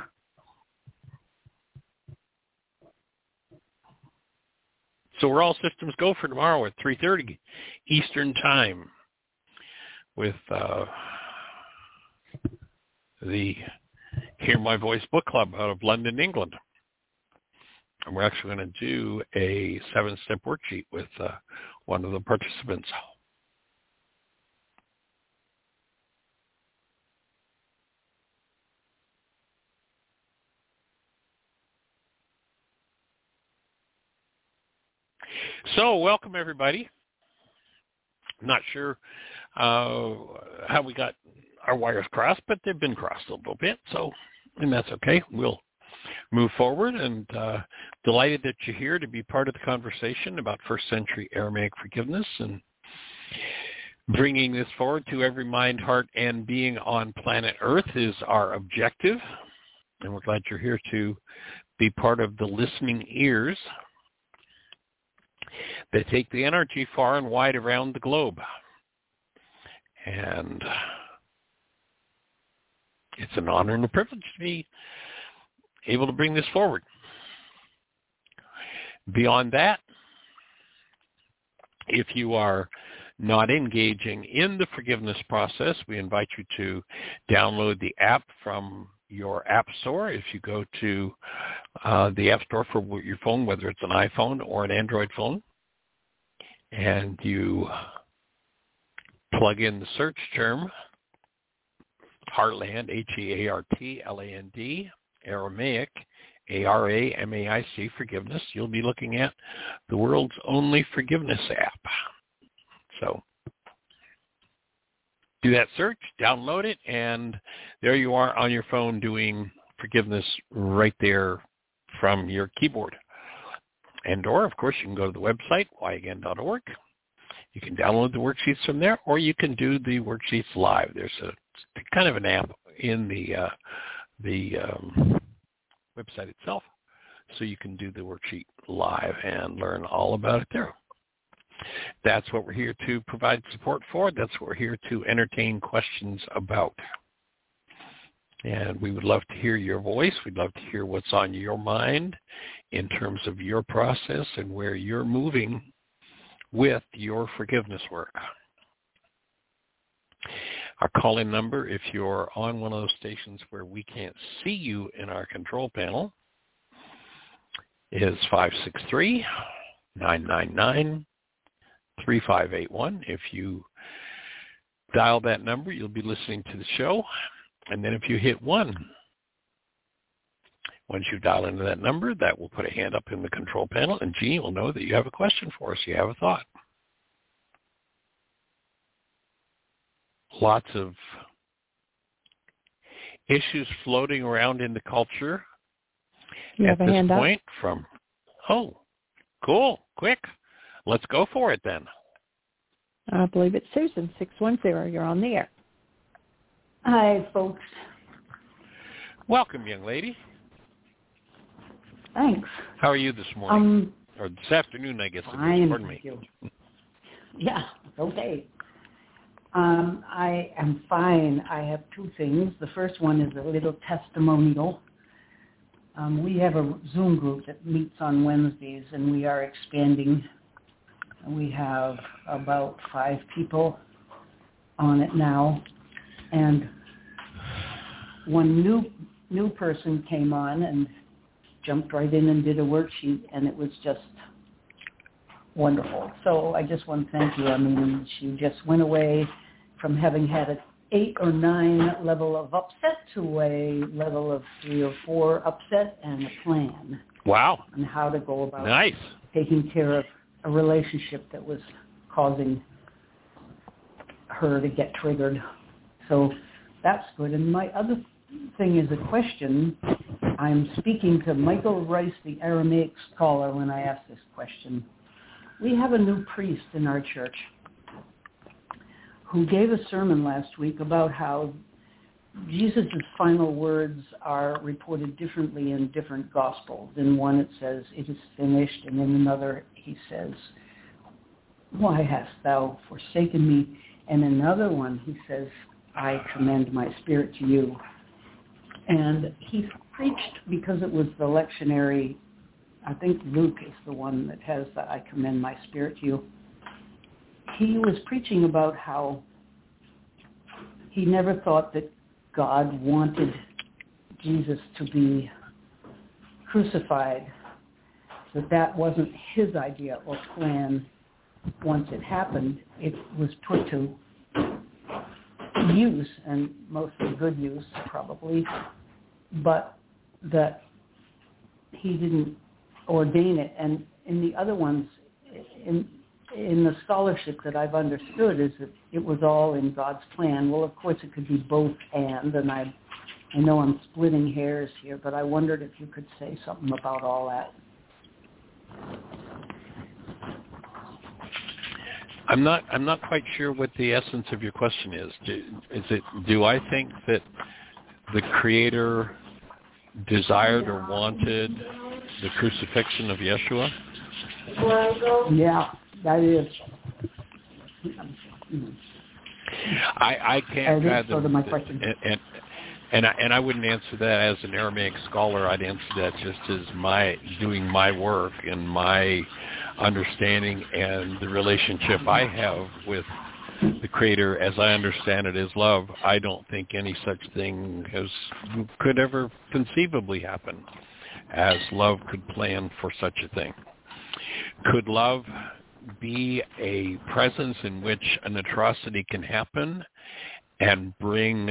So we're all systems go for tomorrow at 3:30 Eastern Time with the Hear My Voice Book Club out of London, England. And we're actually going to do a 7-step worksheet with one of the participants. So welcome, everybody. I'm not sure how we got our wires crossed, but they've been crossed a little bit, and that's okay. We'll move forward, and delighted that you're here to be part of the conversation about first century Aramaic forgiveness and bringing this forward to every mind, heart, and being on planet Earth is our objective, and we're glad you're here to be part of the listening ears that take the energy far and wide around the globe. And it's an honor and a privilege to be able to bring this forward. Beyond that, if you are not engaging in the forgiveness process, we invite you to download the app from your app store. If you go to the app store for your phone, whether it's an iPhone or an Android phone, and you plug in the search term Heartland, Heartland, Aramaic, Aramaic, forgiveness, you'll be looking at the world's only forgiveness app. So do that search, download it, and there you are on your phone doing forgiveness right there from your keyboard. And/or, of course, you can go to the website, whyagain.org. You can download the worksheets from there, or you can do the worksheets live. There's a kind of an app in the website itself, so you can do the worksheet live and learn all about it there. That's what we're here to provide support for. That's what we're here to entertain questions about. And we would love to hear your voice. We'd love to hear what's on your mind in terms of your process and where you're moving with your forgiveness work. Our call-in number, if you're on one of those stations where we can't see you in our control panel, is 563-999-3581. If you dial that number, you'll be listening to the show. And then if you hit 1, once you dial into that number, that will put a hand up in the control panel, and Jeannie will know that you have a question for us, you have a thought. lots of issues floating around in the culture at this point from, cool, quick. Let's go for it then. I believe it's Susan, 610. You're on the air. Hi, folks. Welcome, young lady. Thanks. How are you this morning? Or this afternoon, I guess. Fine. Pardon me. Yeah, okay. I am fine. I have two things. The first one is a little testimonial. We have a Zoom group that meets on Wednesdays, and we are expanding. We have about 5 people on it now, and one new person came on and jumped right in and did a worksheet, and it was just wonderful. So I just want to thank you. I mean, she just went away from having had an 8 or 9 level of upset to a level of 3 or 4 upset and a plan. Wow. On how to go about nice. Taking care of a relationship that was causing her to get triggered. So that's good. And my other thing is a question. I'm speaking to Michael Rice, the Aramaic scholar, when I ask this question. We have a new priest in our church who gave a sermon last week about how Jesus' final words are reported differently in different Gospels. In one it says, "It is finished," and in another he says, "Why hast thou forsaken me?" And in another one he says, "I commend my spirit to you." And he preached, because it was the lectionary, I think Luke is the one that has the "I commend my spirit to you." He was preaching about how he never thought that God wanted Jesus to be crucified, that wasn't his idea or plan. Once it happened, it was put to use, and mostly good use probably, but that he didn't ordain it. And in the other ones, in the scholarship that I've understood, is that it was all in God's plan. Well, of course, it could be both and I know I'm splitting hairs here, but I wondered if you could say something about all that. I'm not quite sure what the essence of your question is. Do I think that the Creator desired or wanted the crucifixion of Yeshua? Yeah, that is. I can't. That's sort of my question. And I wouldn't answer that as an Aramaic scholar. I'd answer that just as doing my work and my understanding and the relationship I have with the Creator, as I understand it, is love. I don't think any such thing could ever conceivably happen, as love could plan for such a thing. Could love be a presence in which an atrocity can happen and bring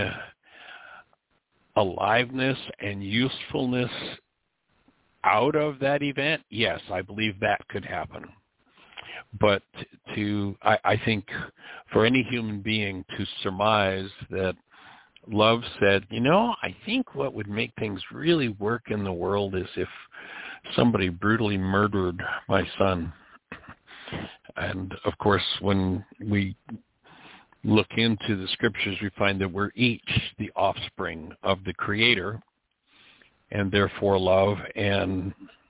aliveness and usefulness out of that event? Yes, I believe that could happen. But I think for any human being to surmise that love said, I think what would make things really work in the world is if somebody brutally murdered my son. And of course, when we look into the scriptures, we find that we're each the offspring of the Creator, and therefore love, and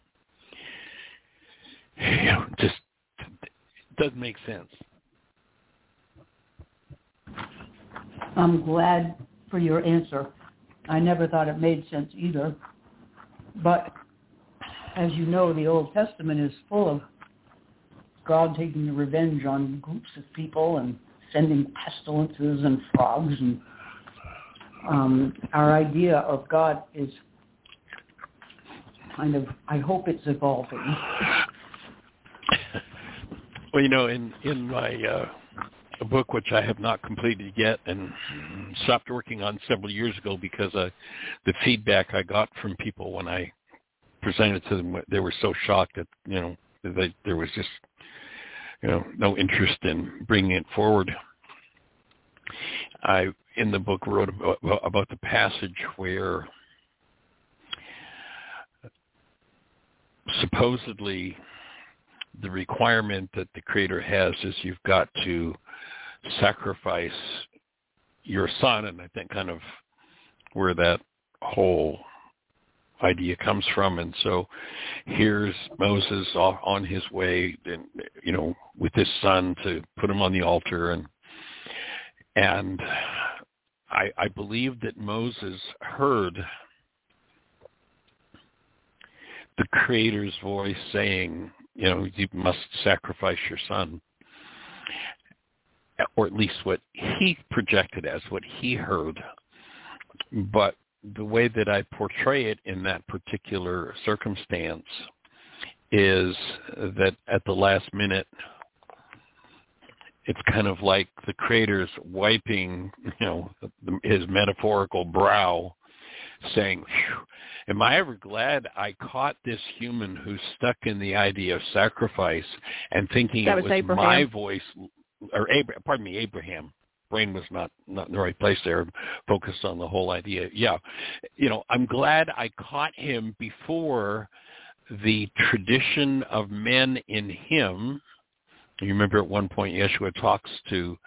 just doesn't make sense. I'm glad for your answer. I never thought it made sense either. But as you know, the Old Testament is full of God taking revenge on groups of people and sending pestilences and frogs. And our idea of God is kind of, I hope it's evolving. Well, in my book, which I have not completed yet and stopped working on several years ago because the feedback I got from people when I presented to them, they were so shocked that, there was just, no interest in bringing it forward. I in the book wrote about the passage where supposedly the requirement that the Creator has is you've got to sacrifice your son, and I think kind of where that whole idea comes from. And so here's Moses on his way, and, with his son to put him on the altar, and I believe that Moses heard the Creator's voice saying, you must sacrifice your son, or at least what he projected as what he heard. But the way that I portray it in that particular circumstance is that at the last minute, it's kind of like the Creator's wiping, his metaphorical brow, saying, am I ever glad I caught this human who's stuck in the idea of sacrifice and thinking it was Abraham. My voice, or Abraham. Brain was not in the right place there, focused on the whole idea. Yeah. I'm glad I caught him before the tradition of men in him. You remember at one point Yeshua talks to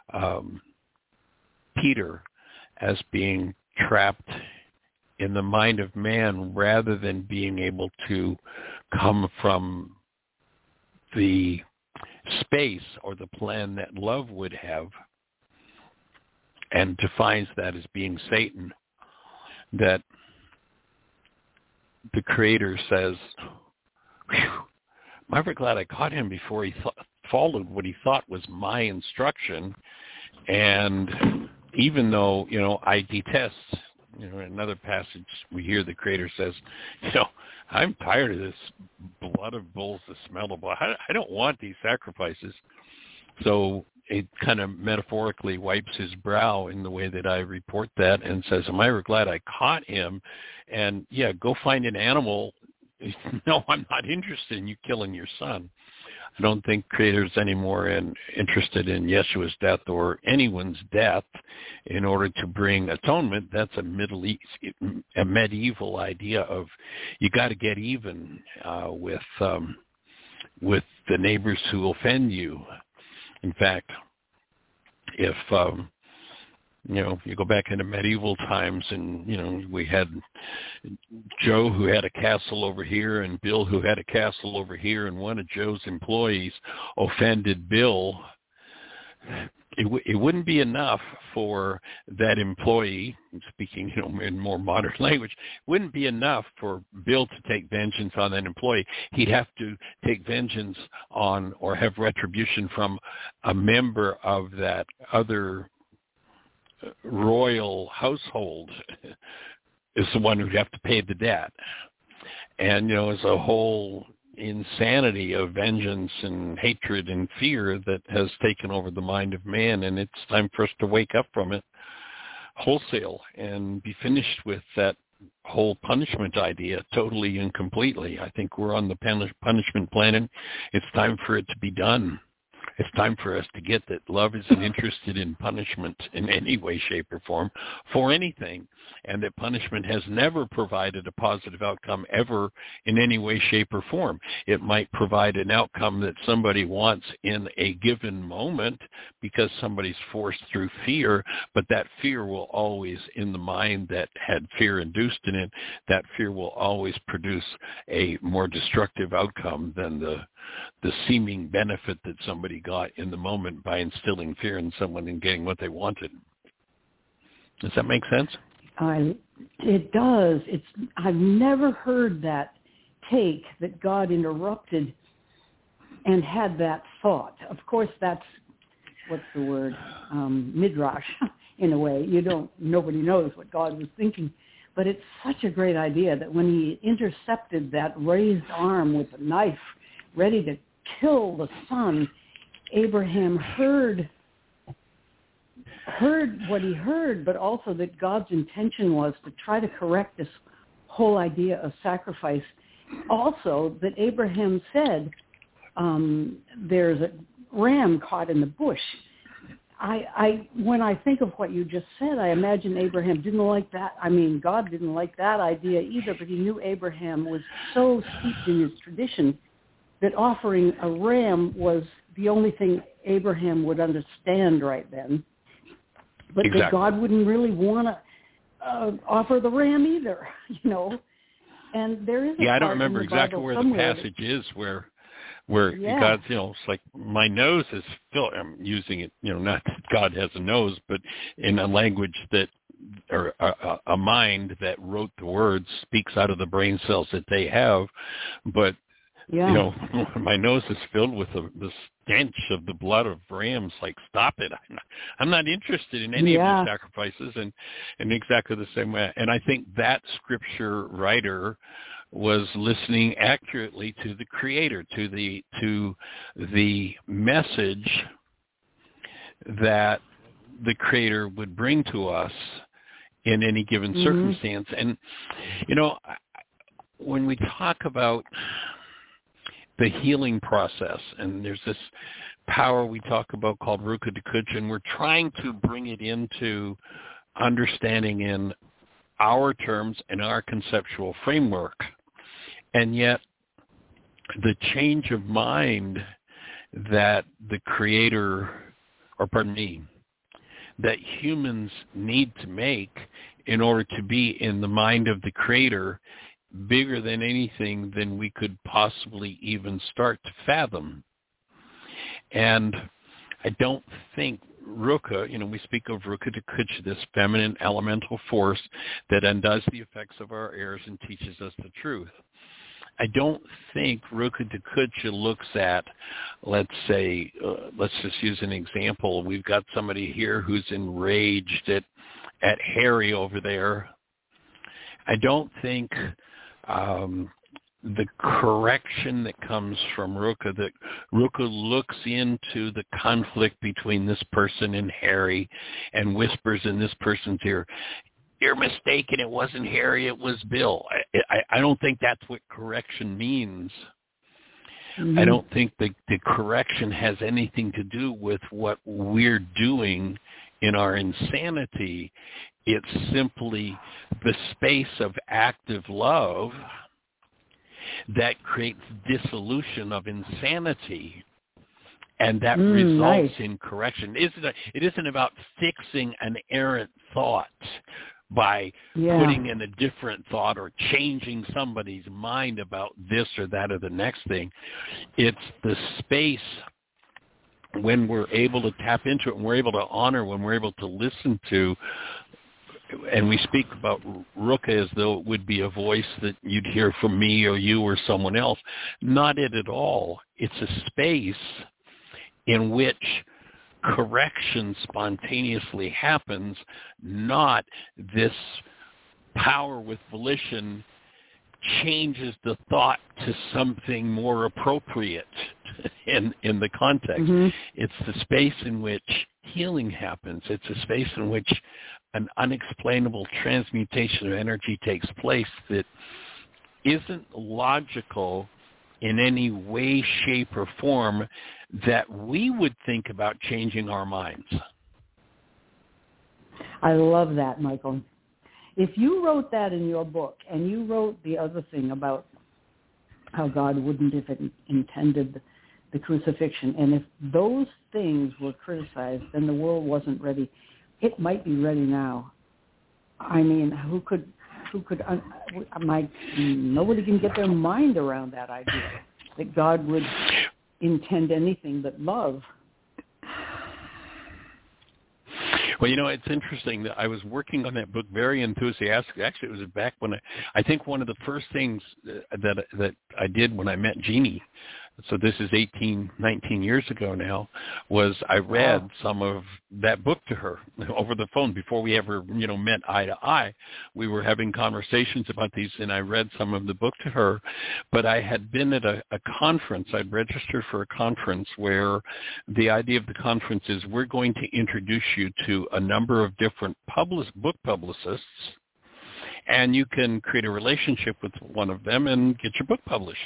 Peter as being trapped in the mind of man rather than being able to come from the space or the plan that love would have, and defines that as being Satan, that the Creator says, I'm ever glad I caught him before he followed what he thought was my instruction. And even though, I detest, in another passage we hear the Creator says, I'm tired of this blood of bulls, the smell of blood. I don't want these sacrifices. So it kind of metaphorically wipes his brow in the way that I report that and says, am I ever glad I caught him? And yeah, go find an animal. No, I'm not interested in you killing your son. I don't think Creator's anymore interested in Yeshua's death or anyone's death in order to bring atonement. That's a medieval idea of you got to get even with the neighbors who offend you. In fact, if you go back into medieval times, and we had Joe who had a castle over here and Bill who had a castle over here, and one of Joe's employees offended Bill, it wouldn't be enough for that employee, speaking in more modern language, it wouldn't be enough for Bill to take vengeance on that employee. He'd have to take vengeance on or have retribution from a member of that other royal household is the one who'd have to pay the debt. And, it's a whole insanity of vengeance and hatred and fear that has taken over the mind of man, and it's time for us to wake up from it wholesale and be finished with that whole punishment idea totally and completely. I think we're on the punishment planet. It's time for it to be done. It's time for us to get that love isn't interested in punishment in any way, shape, or form for anything, and that punishment has never provided a positive outcome ever in any way, shape, or form. It might provide an outcome that somebody wants in a given moment because somebody's forced through fear, but that fear will always, in the mind that had fear induced in it, that fear will always produce a more destructive outcome than the seeming benefit that somebody got in the moment by instilling fear in someone and getting what they wanted. Does that make sense? It does. I've never heard that take that God interrupted and had that thought. Of course, that's, what's the word, midrash in a way. Nobody knows what God was thinking. But it's such a great idea that when he intercepted that raised arm with a knife ready to kill the son, Abraham heard what he heard, but also that God's intention was to try to correct this whole idea of sacrifice. Also, that Abraham said, there's a ram caught in the bush. when I think of what you just said, I imagine Abraham didn't like that. I mean, God didn't like that idea either, but he knew Abraham was so steeped in his tradition that offering a ram was the only thing Abraham would understand right then. But exactly. that God wouldn't really want to offer the ram either, you know. And there is a I don't part remember in the exactly Bible where the somewhere passage is where yeah. God's, it's like my nose is filled. I'm using it, not that God has a nose, but in a language that, or a mind that wrote the words speaks out of the brain cells that they have. But, my nose is filled with the stench of the blood of rams. Like, stop it. I'm not interested in any of your sacrifices, and exactly the same way. And I think that scripture writer was listening accurately to the Creator, to the message that the Creator would bring to us in any given circumstance. And, when we talk about the healing process, and there's this power we talk about called Ruka Dakuch, and we're trying to bring it into understanding in our terms and our conceptual framework. And yet the change of mind that the Creator, that humans need to make in order to be in the mind of the Creator, bigger than anything than we could possibly even start to fathom. And I don't think Ruka, we speak of Ruka Dakuch, this feminine elemental force that undoes the effects of our errors and teaches us the truth. I don't think Ruka Dakuch looks at, let's say, let's just use an example. We've got somebody here who's enraged at Harry over there. I don't think the correction that comes from Ruka, that Ruka looks into the conflict between this person and Harry and whispers in this person's ear, "You're mistaken, it wasn't Harry, it was Bill." I don't think that's what correction means. Mm-hmm. I don't think the correction has anything to do with what we're doing in our insanity. It's simply the space of active love that creates dissolution of insanity, and that results in correction. It isn't about fixing an errant thought by putting in a different thought or changing somebody's mind about this or that or the next thing. It's the space when we're able to tap into it, and we're able to honor, when we're able to listen to, and we speak about Ruka as though it would be a voice that you'd hear from me or you or someone else. Not it at all. It's a space in which correction spontaneously happens, not this power with volition changes the thought to something more appropriate in the context. Mm-hmm. It's the space in which healing happens. It's a space in which an unexplainable transmutation of energy takes place that isn't logical in any way, shape, or form that we would think about changing our minds. I love that, Michael. If you wrote that in your book, and you wrote the other thing about how God wouldn't have intended the crucifixion, and if those things were criticized, then the world wasn't ready. It might be ready now. I mean, nobody can get their mind around that idea, that God would intend anything but love. Well, it's interesting that I was working on that book very enthusiastically. Actually, it was back when I think one of the first things that I did when I met Jeannie, so this is 19 years ago now, was I read some of that book to her over the phone before we ever, met eye to eye. We were having conversations about these, and I read some of the book to her. But I had been at a conference. I'd registered for a conference where the idea of the conference is we're going to introduce you to a number of different book publicists, and you can create a relationship with one of them and get your book published.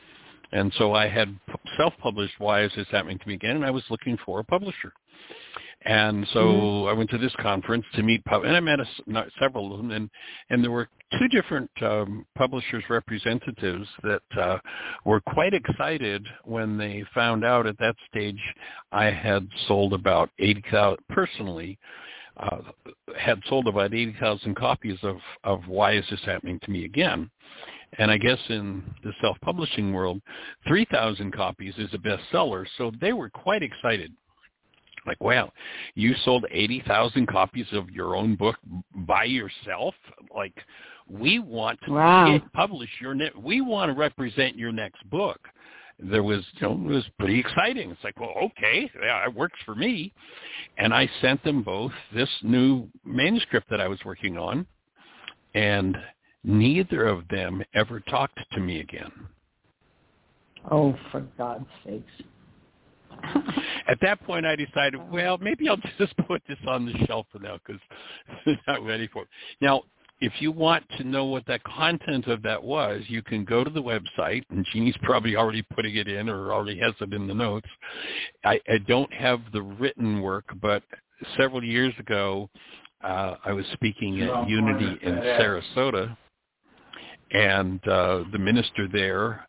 And so I had self-published Why Is This Happening to Me Again, and I was looking for a publisher. And so I went to this conference to meet, and I met several of them, and there were two different publishers' representatives that were quite excited when they found out at that stage I had sold about 80,000, personally, had sold about 80,000 copies of Why Is This Happening to Me Again? And I guess in the self-publishing world, 3,000 copies is a bestseller, so they were quite excited. Like, wow, you sold 80,000 copies of your own book by yourself? Like, we want to publish we want to represent your next book. There was, it was pretty exciting. It's like, well, okay, yeah, it works for me. And I sent them both this new manuscript that I was working on, and neither of them ever talked to me again. Oh, for God's sakes. At that point, I decided, well, maybe I'll just put this on the shelf for now because I'm not ready for it. Now, if you want to know what the content of that was, you can go to the website, and Jeannie's probably already putting it in or already has it in the notes. I don't have the written work, but several years ago, I was speaking at Unity in Sarasota, and the minister there,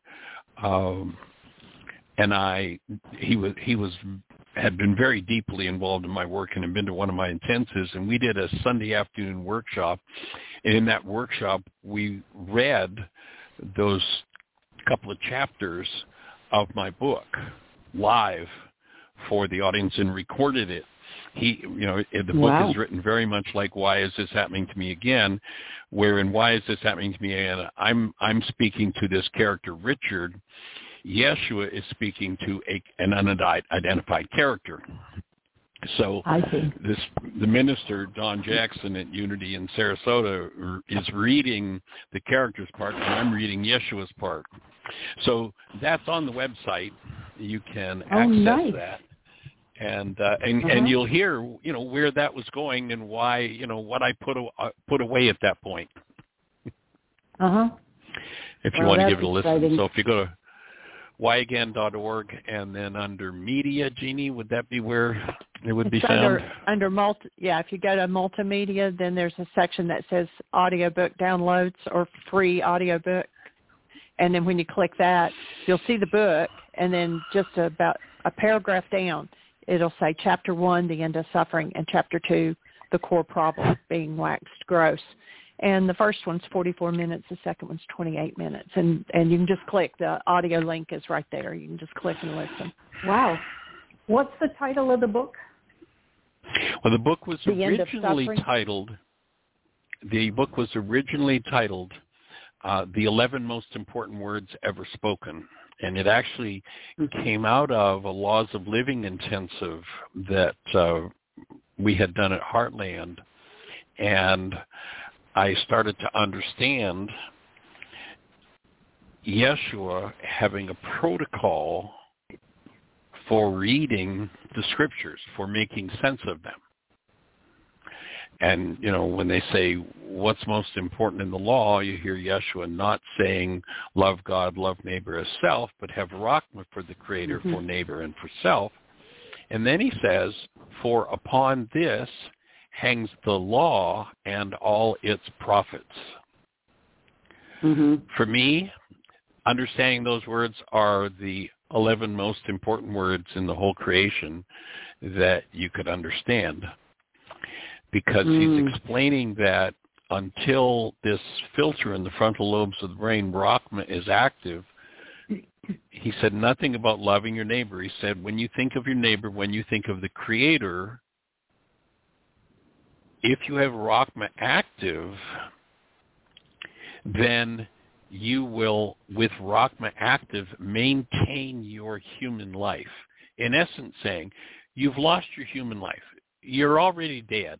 and he had been very deeply involved in my work and had been to one of my intensives, and we did a Sunday afternoon workshop. And in that workshop, we read those couple of chapters of my book live for the audience and recorded it. The book is written very much like Why Is This Happening to Me Again, where in Why Is This Happening to Me Again, I'm speaking to this character, Richard. Yeshua is speaking to an unidentified character. So the minister, Don Jackson at Unity in Sarasota, is reading the character's part, and I'm reading Yeshua's part. So that's on the website. You can access that. And you'll hear, where that was going and why, what I put away at that point. If you want to give it a listen. Exciting. So if you go to whyagain.org and then under media, Jeannie, would that be where it would be found? If you go to multimedia, then there's a section that says audiobook downloads or free audiobook. And then when you click that, you'll see the book, and then just about a paragraph down, it'll say Chapter 1, The End of Suffering, and Chapter 2, The Core Problem, Being Waxed Gross. And the first one's 44 minutes, the second one's 28 minutes. And you can just click, the audio link is right there. You can just click and listen. Wow. What's the title of the book? Well, the book was originally titled, The 11 Most Important Words Ever Spoken. And it actually came out of a Laws of Living intensive that we had done at Heartland. And I started to understand Yeshua having a protocol for reading the scriptures, for making sense of them. And, when they say what's most important in the law, you hear Yeshua not saying love God, love neighbor as self, but have Rachma for the Creator, for neighbor, and for self. And then he says, for upon this hangs the law and all its prophets. For me, understanding those words are the 11 most important words in the whole creation that you could understand. Because he's explaining that until this filter in the frontal lobes of the brain, Rachma, is active, he said nothing about loving your neighbor. He said, when you think of your neighbor, when you think of the Creator, if you have Rachma active, then you will, with Rachma active, maintain your human life. In essence, saying, you've lost your human life. You're already dead.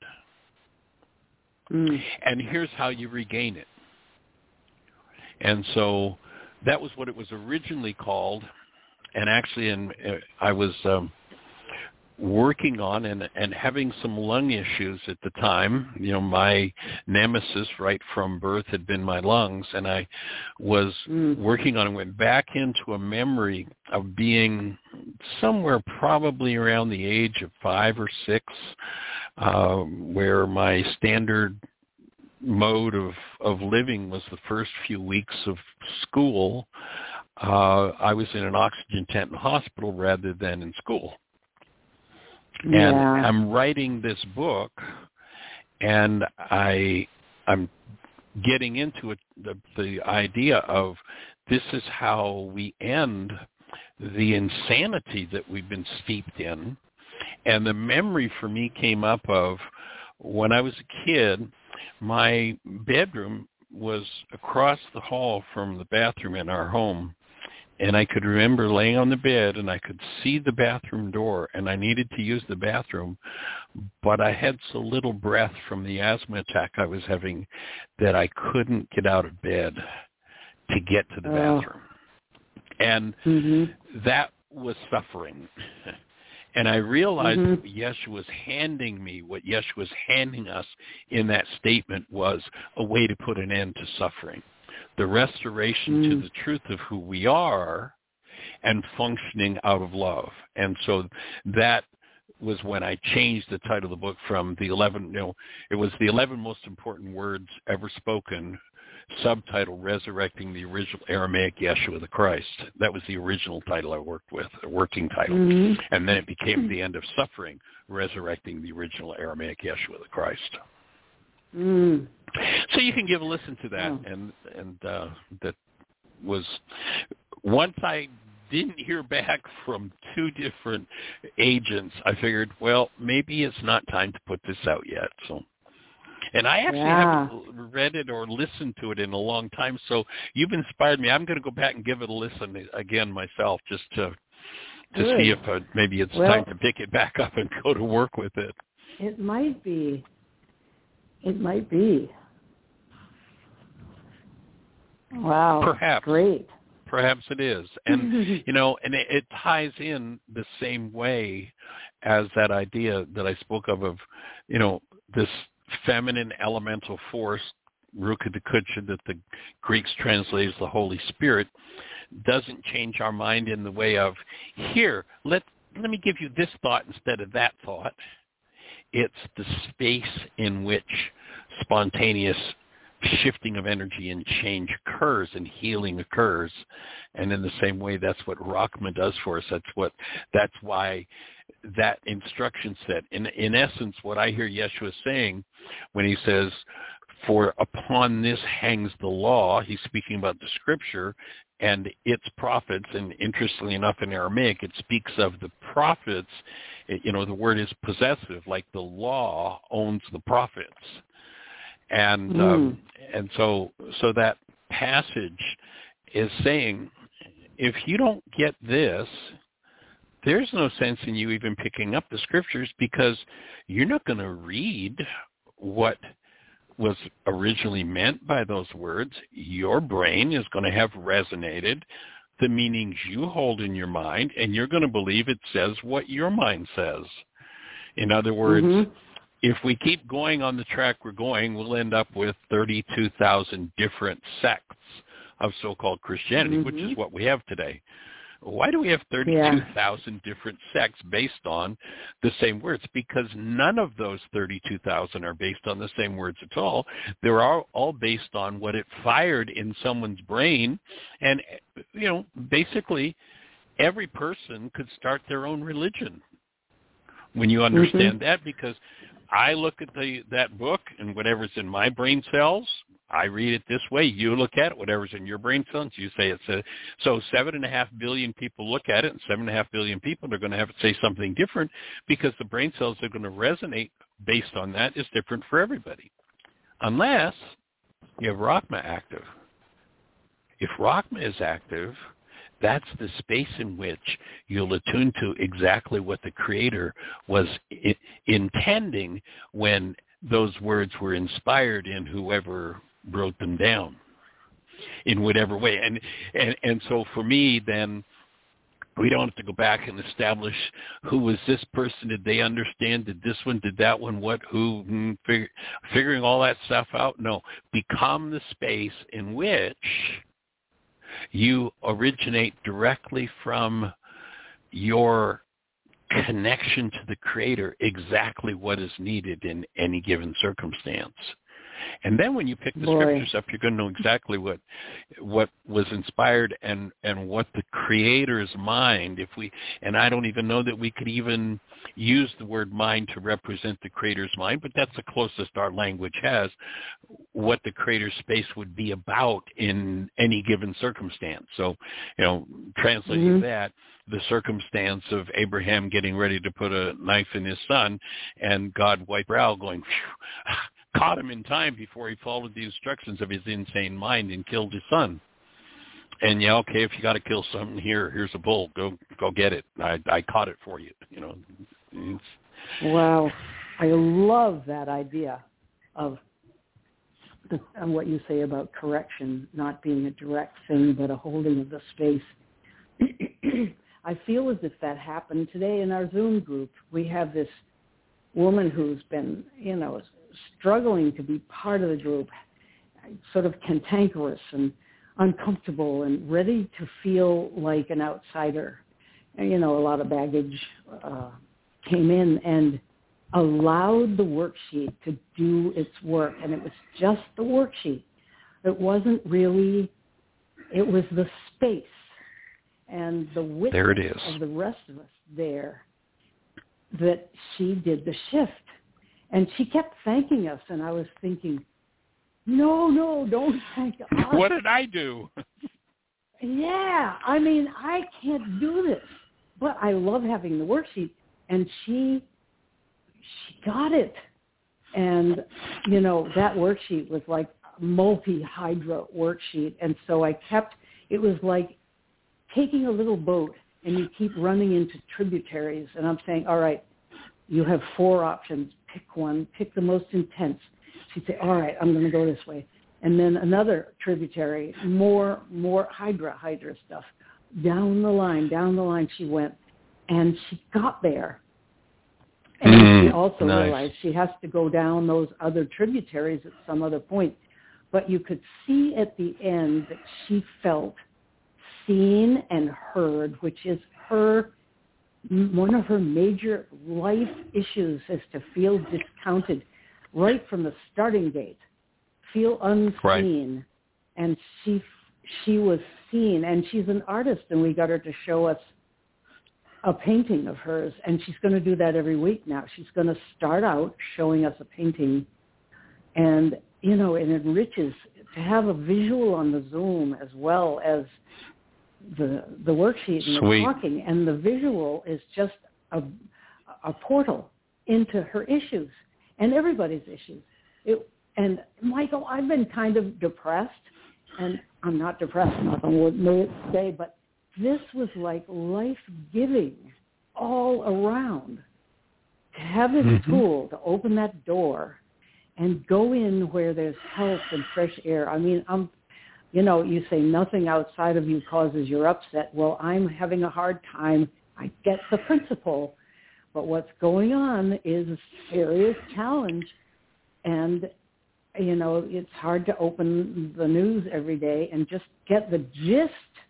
And here's how you regain it. And so that was what it was originally called. And actually, I was working on and having some lung issues at the time. You know, my nemesis right from birth had been my lungs, and I was working on it, went back into a memory of being somewhere probably around the age of 5 or 6, where my standard mode of living was the first few weeks of school. I was in an oxygen tent in the hospital rather than in school. And I'm writing this book, and I'm getting into it, the idea of this is how we end the insanity that we've been steeped in. And the memory for me came up of when I was a kid, my bedroom was across the hall from the bathroom in our home. And I could remember laying on the bed, and I could see the bathroom door, and I needed to use the bathroom, but I had so little breath from the asthma attack I was having that I couldn't get out of bed to get to the bathroom. And that was suffering. And I realized what Yeshua was handing me, what Yeshua was handing us in that statement was a way to put an end to suffering. The restoration to the truth of who we are and functioning out of love. And so that was when I changed the title of the book from the 11, it was the 11 most important words ever spoken, subtitle, Resurrecting the Original Aramaic Yeshua the Christ. That was the original title I worked with, a working title. And then it became The End of Suffering, Resurrecting the Original Aramaic Yeshua the Christ. So you can give a listen to that, and that was, once I didn't hear back from 2 different agents, I figured, well, maybe it's not time to put this out yet. So, and I actually haven't read it or listened to it in a long time, so you've inspired me. I'm going to go back and give it a listen again myself, just to see if maybe it's time to pick it back up and go to work with it. It might be. It might be. Wow. Perhaps. Great. Perhaps it is. And, and it ties in the same way as that idea that I spoke of, this feminine elemental force, Ruach HaKodesh, that the Greeks translate as the Holy Spirit, doesn't change our mind in the way of, here, let me give you this thought instead of that thought. It's the space in which spontaneous shifting of energy and change occurs and healing occurs. And in the same way, that's what Rachma does for us. That's why that instruction set, in essence, what I hear Yeshua saying when he says, for upon this hangs the law, he's speaking about the scripture and its prophets. And interestingly enough, in Aramaic, it speaks of the prophets. The word is possessive, like the law owns the prophets. And so that passage is saying, if you don't get this, there's no sense in you even picking up the scriptures, because you're not going to read what was originally meant by those words. Your brain is going to have resonated the meanings you hold in your mind, and you're going to believe it says what your mind says. In other words, if we keep going on the track we're going, we'll end up with 32,000 different sects of so-called Christianity, which is what we have today. Why do we have 32,000 different sects based on the same words? Because none of those 32,000 are based on the same words at all. They're all based on what it fired in someone's brain. And, basically every person could start their own religion when you understand that, because I look at that book and whatever's in my brain cells, I read it this way. You look at it, whatever's in your brain cells, you say it's so 7.5 billion people look at it, and 7.5 billion people are going to have to say something different, because the brain cells are going to resonate based on that is different for everybody, unless you have Rachma active. If Rachma is active, that's the space in which you'll attune to exactly what the Creator was intending when those words were inspired in whoever wrote them down, in whatever way. And so for me, then, We don't have to go back and establish who was this person. Did they understand? Did this one? Did that one? What? Who? Figuring all that stuff out? No. Become the space in which you originate directly from your connection to the Creator, exactly what is needed in any given circumstance. And then when you pick the scriptures up, you're going to know exactly what was inspired and what the Creator's mind, and I don't even know that we could even use the word mind to represent the Creator's mind, but that's the closest our language has, what the Creator's space would be about in any given circumstance. So, translating that, the circumstance of Abraham getting ready to put a knife in his son and God wiped brow going, caught him in time before he followed the instructions of his insane mind and killed his son. And okay, if you got to kill something, here's a bull. Go get it. I caught it for you. Wow, I love that idea of what you say about correction not being a direct thing, but a holding of the space. I feel as if that happened today in our Zoom group. We have this woman who's been, struggling to be part of the group, sort of cantankerous and uncomfortable and ready to feel like an outsider. And, a lot of baggage came in and allowed the worksheet to do its work. And it was just the worksheet. It wasn't really, it was the space and the witness of the rest of us there that she did the shift. And she kept thanking us, and I was thinking, no, don't thank us. What did I do? Yeah, I can't do this. But I love having the worksheet, and she got it. And, that worksheet was like a multi-hydra worksheet. And so it was like taking a little boat, and you keep running into tributaries. And I'm saying, all right, you have 4 options. Pick one. Pick the most intense. She'd say, all right, I'm going to go this way. And then another tributary, more hydra stuff. Down the line she went. And she got there. And she also realized she has to go down those other tributaries at some other point. But you could see at the end that she felt seen and heard, which is one of her major life issues is to feel discounted right from the starting gate, feel unseen. Right. And she was seen, and she's an artist, and we got her to show us a painting of hers, and she's going to do that every week now. She's going to start out showing us a painting, and, it enriches to have a visual on the Zoom as well as the worksheet and the talking, and the visual is just a portal into her issues and everybody's issues. And Michael, I've been kind of depressed, and I'm not depressed, nothing today, but this was like life-giving all around. To have this tool to open that door and go in where there's health and fresh air. You say nothing outside of you causes your upset. Well, I'm having a hard time. I get the principle. But what's going on is a serious challenge. And, it's hard to open the news every day and just get the gist.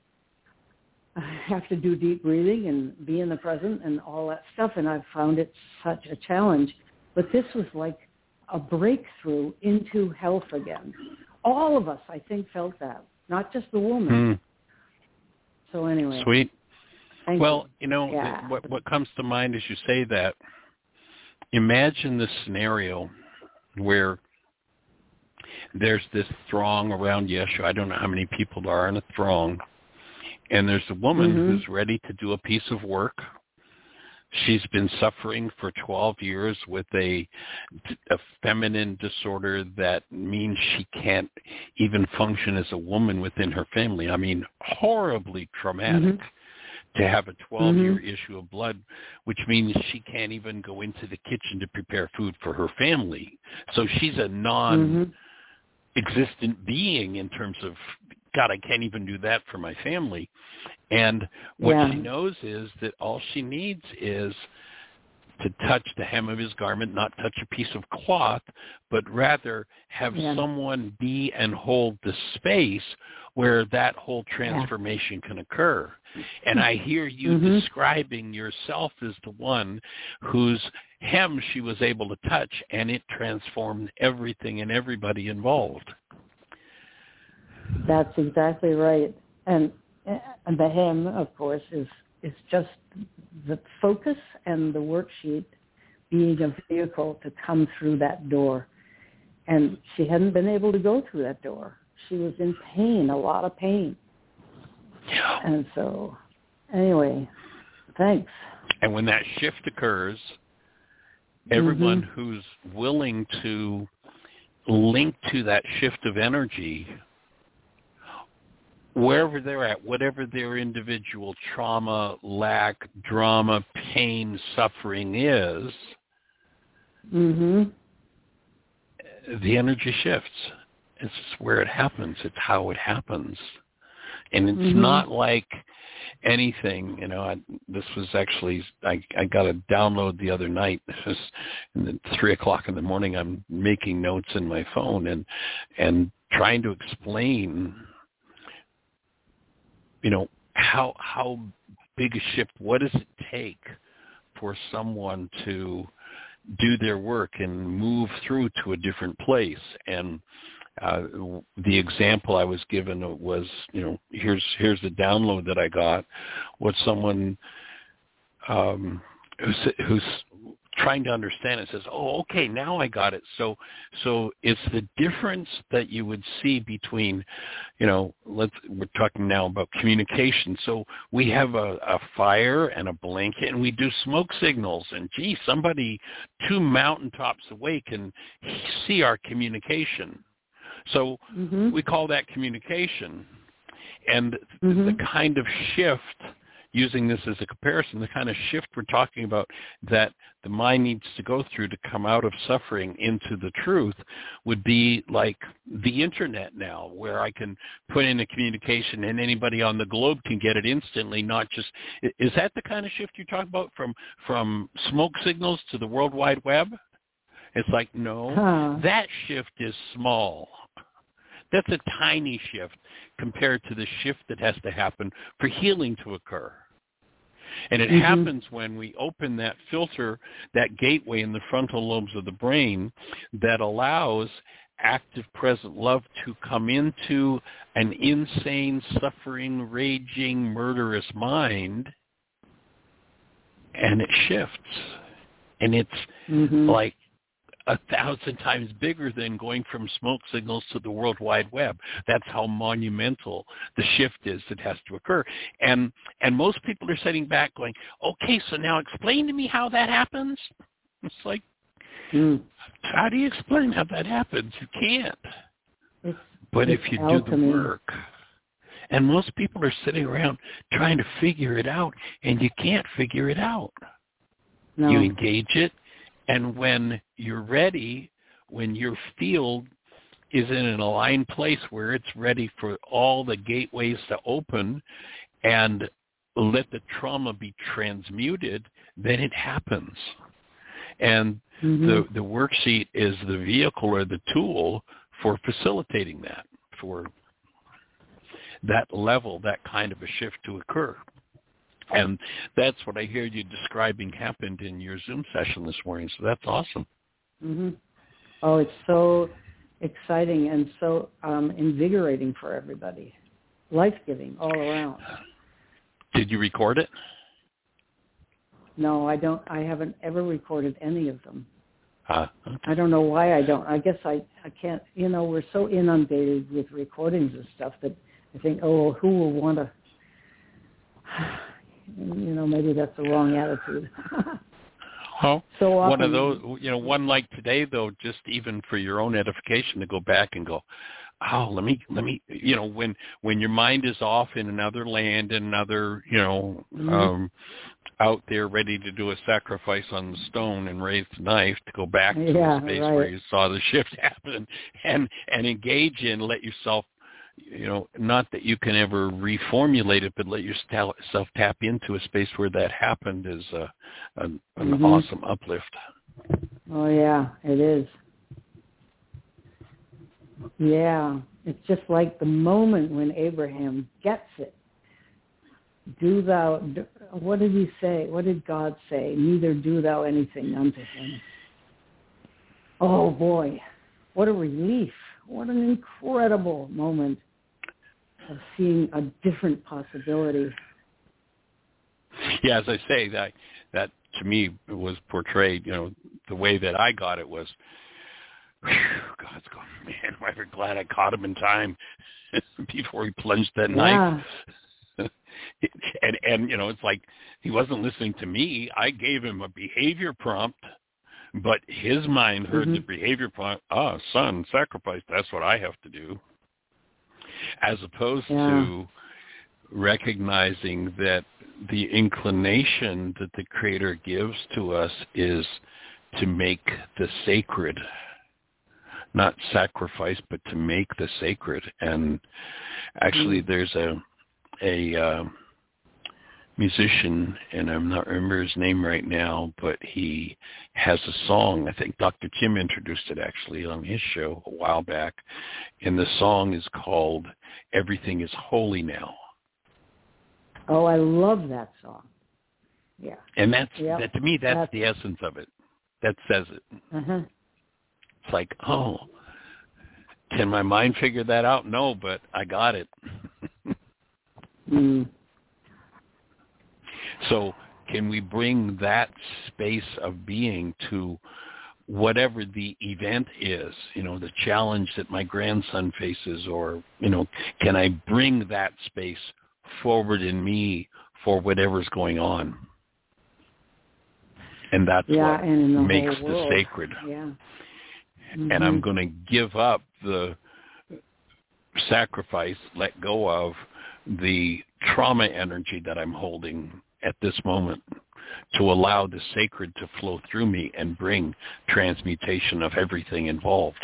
I have to do deep breathing and be in the present and all that stuff. And I've found it such a challenge. But this was like a breakthrough into health again. All of us, I think, felt that, not just the woman. So anyway. Sweet. Thank you. What comes to mind as you say that, imagine the scenario where there's this throng around Yeshua. I don't know how many people there are in a throng. And there's a woman who's ready to do a piece of work. She's been suffering for 12 years with a feminine disorder that means she can't even function as a woman within her family. Horribly traumatic to have a 12-year issue of blood, which means she can't even go into the kitchen to prepare food for her family. So she's a non-existent being in terms of, God, I can't even do that for my family. And what she knows is that all she needs is to touch the hem of his garment, not touch a piece of cloth, but rather have someone be and hold the space where that whole transformation can occur. And I hear you describing yourself as the one whose hem she was able to touch, and it transformed everything and everybody involved. That's exactly right. And the hem, of course, is just the focus and the worksheet being a vehicle to come through that door. And she hadn't been able to go through that door. She was in pain, a lot of pain. Yeah. And so, anyway, thanks. And when that shift occurs, everyone who's willing to link to that shift of energy, wherever they're at, whatever their individual trauma, lack, drama, pain, suffering is, the energy shifts. It's just where it happens. It's how it happens. And it's not like anything, this was actually, I got a download the other night. This was at 3 o'clock in the morning. I'm making notes in my phone and trying to explain how big a shift, what does it take for someone to do their work and move through to a different place? And the example I was given was, here's the download that I got, what someone who's trying to understand it says, oh, okay, now I got it. So it's the difference that you would see between, we're talking now about communication. So we have a fire and a blanket, and we do smoke signals. And, gee, somebody 2 mountaintops away can see our communication. So we call that communication. And the kind of shift, using this as a comparison, the kind of shift we're talking about that the mind needs to go through to come out of suffering into the truth would be like the internet now, where I can put in a communication and anybody on the globe can get it instantly, not just, is that the kind of shift you're talking about from smoke signals to the World Wide Web? It's like, no, that shift is small. That's a tiny shift compared to the shift that has to happen for healing to occur. And it happens when we open that filter, that gateway in the frontal lobes of the brain that allows active present love to come into an insane, suffering, raging, murderous mind, and it shifts. And it's like 1,000 times bigger than going from smoke signals to the World Wide Web. That's how monumental the shift is that has to occur. And most people are sitting back going, okay, so now explain to me how that happens. It's like, how do you explain how that happens? You can't. But if you do the work, and most people are sitting around trying to figure it out, and you can't figure it out. No. You engage it. And when you're ready, when your field is in an aligned place where it's ready for all the gateways to open and let the trauma be transmuted, then it happens. And the worksheet is the vehicle or the tool for facilitating that, for that level, that kind of a shift to occur. And that's what I hear you describing happened in your Zoom session this morning. So that's awesome. Oh, it's so exciting and so invigorating for everybody. Life-giving all around. Did you record it? No, I don't. I haven't ever recorded any of them. Okay. I don't know why I don't. I guess I can't. We're so inundated with recordings of stuff that I think, oh, who will want to... maybe that's the wrong attitude. Well, so often, one of those, one like today, though, just even for your own edification to go back and go, oh, let me, when your mind is off in another land, in another, out there ready to do a sacrifice on the stone and raise the knife to go back to the space where you saw the shift happen and engage in, let yourself not that you can ever reformulate it, but let yourself tap into a space where that happened is an awesome uplift. Oh, yeah, it is. Yeah, it's just like the moment when Abraham gets it. What did he say? What did God say? Neither do thou anything unto him. Oh, boy, what a relief. What an incredible moment of seeing a different possibility. Yeah, as I say, that to me was portrayed, the way that I got it was, God's going, man, I'm ever glad I caught him in time before he plunged that knife. And it's like he wasn't listening to me. I gave him a behavior prompt, but his mind heard the behavior prompt, son, sacrifice, that's what I have to do. As opposed to recognizing that the inclination that the Creator gives to us is to make the sacred, not sacrifice, but to make the sacred. And actually there's a musician, and I'm not remember his name right now, but he has a song. I think Dr. Tim introduced it actually on his show a while back, and the song is called "Everything is Holy Now." Oh, I love that song. Yeah. And that to me, that's the essence of it. That says it. It's like, can my mind figure that out? No, but I got it. So can we bring that space of being to whatever the event is, the challenge that my grandson faces, or, can I bring that space forward in me for whatever's going on? And that's what makes the sacred. Yeah. And I'm going to give up the sacrifice, let go of the trauma energy that I'm holding at this moment, to allow the sacred to flow through me and bring transmutation of everything involved.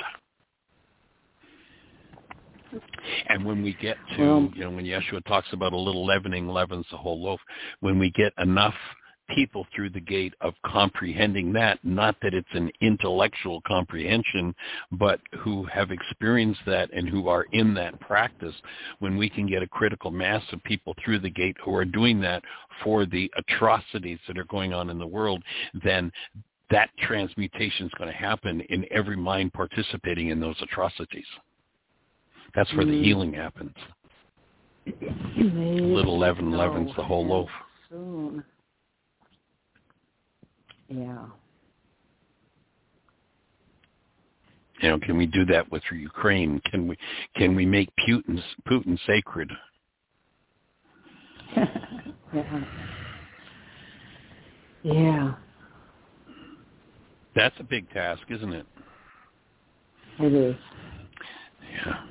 And when we get to, when Yeshua talks about a little leavening leavens the whole loaf, when we get enough people through the gate of comprehending that, not that it's an intellectual comprehension, but who have experienced that and who are in that practice, when we can get a critical mass of people through the gate who are doing that for the atrocities that are going on in the world, then that transmutation is going to happen in every mind participating in those atrocities. That's where the healing happens. A little leaven leavens the whole loaf. Soon. Yeah. Can we do that with Ukraine? Can we make Putin sacred? Yeah. That's a big task, isn't it? It is. Yeah.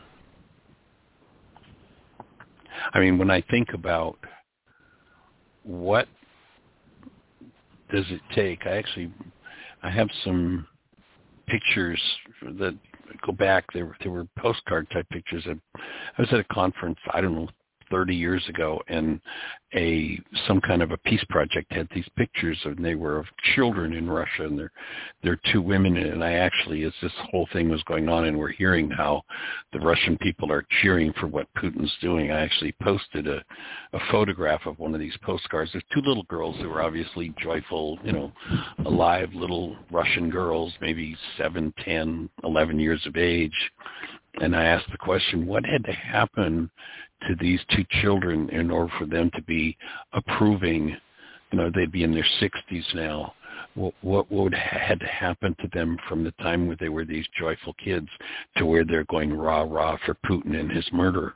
I mean, when I think about what does it take, I have some pictures that go back. There were postcard type pictures. I was at a conference, I don't know, 30 years ago, and some kind of a peace project had these pictures, and they were of children in Russia, and they're two women, and as this whole thing was going on, and we're hearing how the Russian people are cheering for what Putin's doing, I actually posted a photograph of one of these postcards. There's two little girls who were obviously joyful, alive little Russian girls, maybe 7, 10, 11 years of age. And I asked the question, what had to happen to these two children in order for them to be approving? They'd be in their 60s now. What would had to happen to them from the time where they were these joyful kids to where they're going rah rah for Putin and his murder?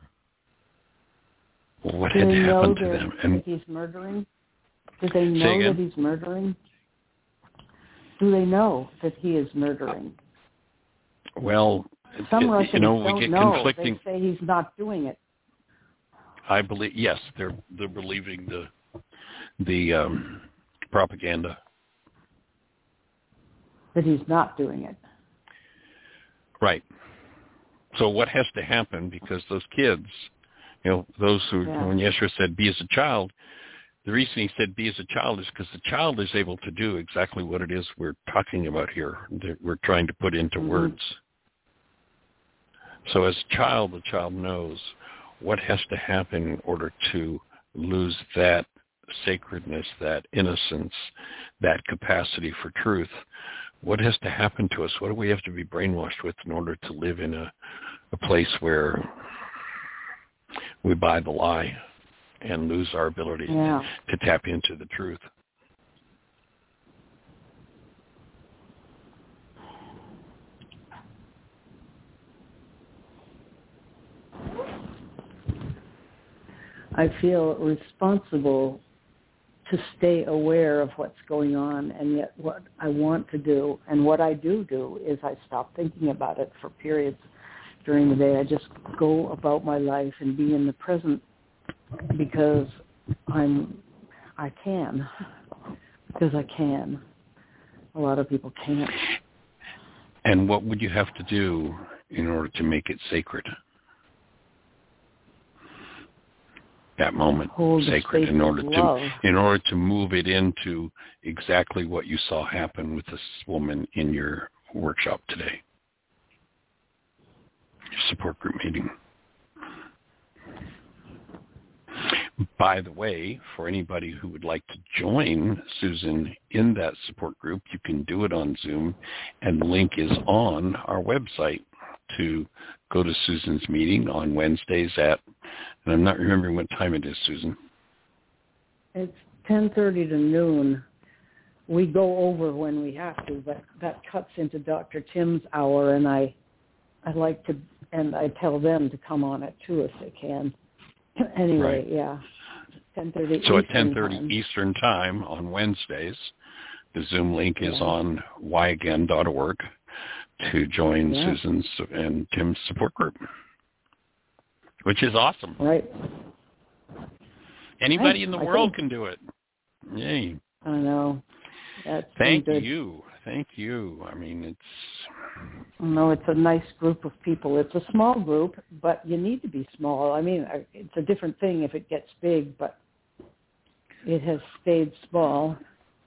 What had to happen to them? And he's murdering? Do they know that he's murdering? Do they know that he is murdering? Well, some Russians don't know. Conflicting. They say he's not doing it. I believe, yes, they're believing the propaganda. That he's not doing it. Right. So what has to happen, because those kids, those who, when Yeshua said, be as a child, the reason he said be as a child is because the child is able to do exactly what it is we're talking about here, that we're trying to put into words. So as a child, the child knows what has to happen in order to lose that sacredness, that innocence, that capacity for truth. What has to happen to us? What do we have to be brainwashed with in order to live in a place where we buy the lie and lose our ability to tap into the truth? I feel responsible to stay aware of what's going on, and yet what I want to do and what I do is I stop thinking about it for periods during the day. I just go about my life and be in the present because I can. A lot of people can't. And what would you have to do in order to make it sacred? That moment sacred in order to move it into exactly what you saw happen with this woman in your workshop today, your support group meeting. By the way, for anybody who would like to join Susan in that support group, you can do it on Zoom, and the link is on our website to go to Susan's meeting on Wednesdays at, and I'm not remembering what time it is, Susan. It's 10:30 to noon. We go over when we have to, but that cuts into Dr. Tim's hour, and I like to, and I tell them to come on it too if they can. Anyway, right. 10:30. So at 10:30 Eastern Time on Wednesdays, the Zoom link is on whyagain.org to join Susan's and Tim's support group, which is awesome. Right. Anybody in the world can do it. Yay. I know. Thank you. I mean, it's a nice group of people. It's a small group, but you need to be small. I mean, it's a different thing if it gets big, but it has stayed small.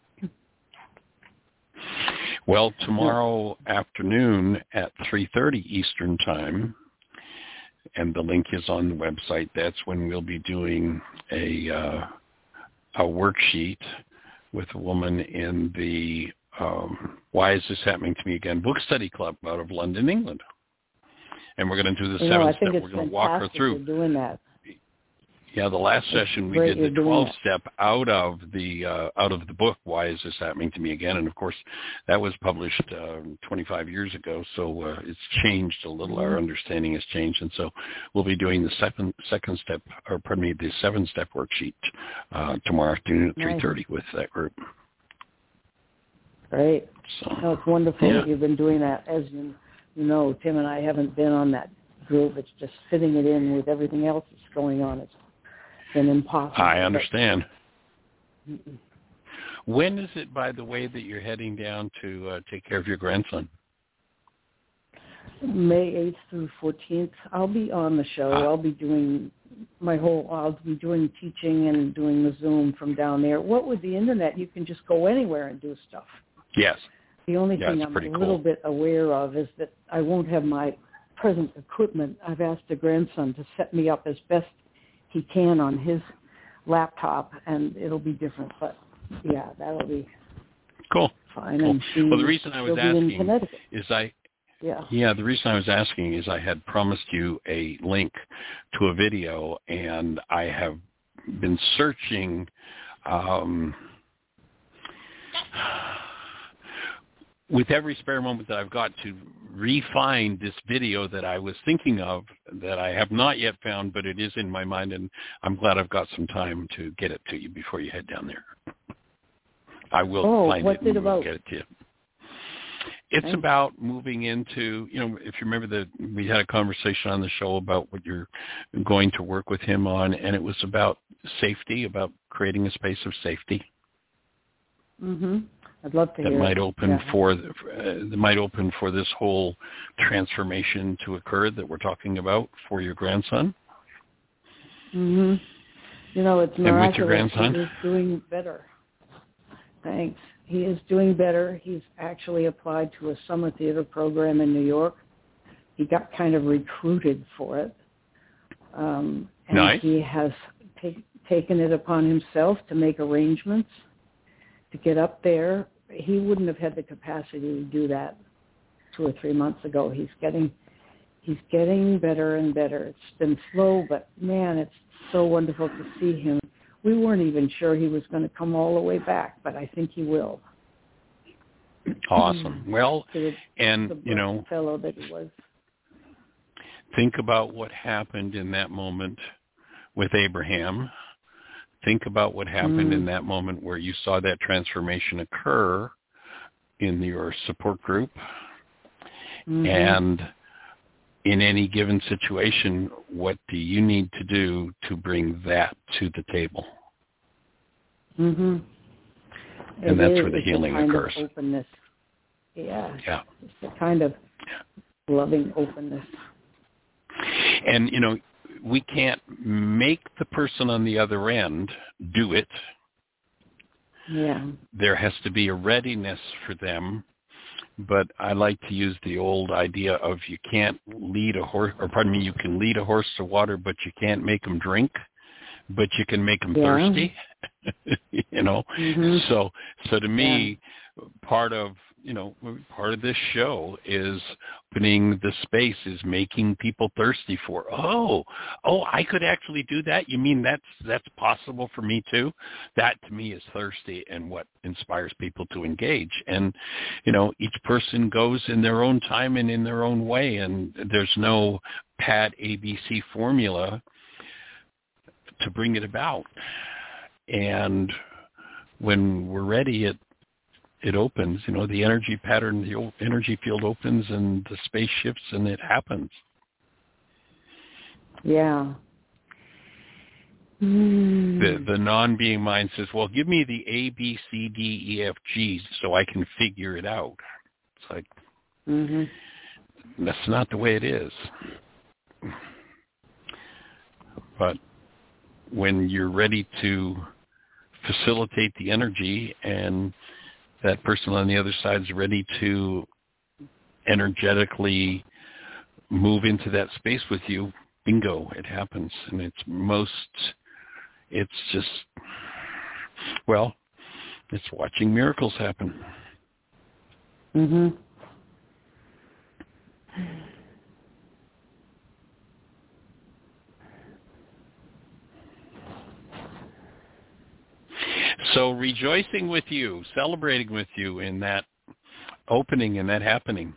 Well, tomorrow afternoon at 3:30 Eastern Time, and the link is on the website, that's when we'll be doing a worksheet with a woman in the Why Is This Happening to Me Again book study club out of London, England. And we're going to do the 7-step. We're going to walk her through. Doing that. Yeah, the last session we did the 12-step out of the book, Why Is This Happening to Me Again? And, of course, that was published 25 years ago, so it's changed a little. Our understanding has changed, and so we'll be doing the the 7-step worksheet tomorrow afternoon at 3:30 with that group. Great. So, it's wonderful that you've been doing that. As you know, Tim and I haven't been on that group. It's just fitting it in with everything else that's going on. It's been impossible. I understand. When is it, by the way, that you're heading down to take care of your grandson? May 8th through 14th. I'll be on the show. I'll be doing teaching and doing the Zoom from down there. What with the internet, you can just go anywhere and do stuff. Yes. The only thing I'm a little bit aware of is that I won't have my present equipment. I've asked the grandson to set me up as best he can on his laptop, and it'll be different. But, that'll be fine. Cool. And the reason I was asking is the reason I was asking is I had promised you a link to a video, and I have been searching with every spare moment that I've got to re-find this video that I was thinking of that I have not yet found, but it is in my mind, and I'm glad I've got some time to get it to you before you head down there. I will find it and we'll get it to you. It's about moving into, if you remember we had a conversation on the show about what you're going to work with him on, and it was about safety, about creating a space of safety. Mm-hmm. I'd love to that hear might it. open Yeah. for this whole transformation to occur that we're talking about for your grandson? Mhm. You know, it's And with miraculous. your grandson? He is doing better. Thanks. He is doing better. He's actually applied to a summer theater program in New York. He got kind of recruited for it. And Nice. he has taken it upon himself to make arrangements to get up there. He wouldn't have had the capacity to do that 2 or 3 months ago. He's getting better and better. It's been slow, but man, it's so wonderful to see him. We weren't even sure he was going to come all the way back, but I think he will. Awesome. Well, The and, you know, fellow that he was. think about what happened in that moment with Abraham. Think about what happened in that moment where you saw that transformation occur in your support group. And in any given situation, what do you need to do to bring that to the table? And that's where the healing occurs. Openness. Yeah. It's a kind of loving openness. And, you know, we can't make the person on the other end do it. Yeah. There has to be a readiness for them. But I like to use the old idea of you can't lead a horse, or pardon me, you can lead a horse to water, but you can't make them drink, but you can make them thirsty. You know, so to me, part of this show is opening the space, is making people thirsty for, oh, I could actually do that. You mean that's possible for me too? That to me is thirsty and what inspires people to engage. And, you know, each person goes in their own time and in their own way, and there's no pat ABC formula to bring it about. And when we're ready, it opens, you know, the energy pattern, the energy field opens and the space shifts and it happens. Yeah. The non-being mind says, well, give me the A, B, C, D, E, F, G so I can figure it out. It's like, that's not the way it is. But when you're ready to facilitate the energy and that person on the other side is ready to energetically move into that space with you, bingo, it happens. And it's just, well, it's watching miracles happen. So rejoicing with you, celebrating with you in that opening and that happening.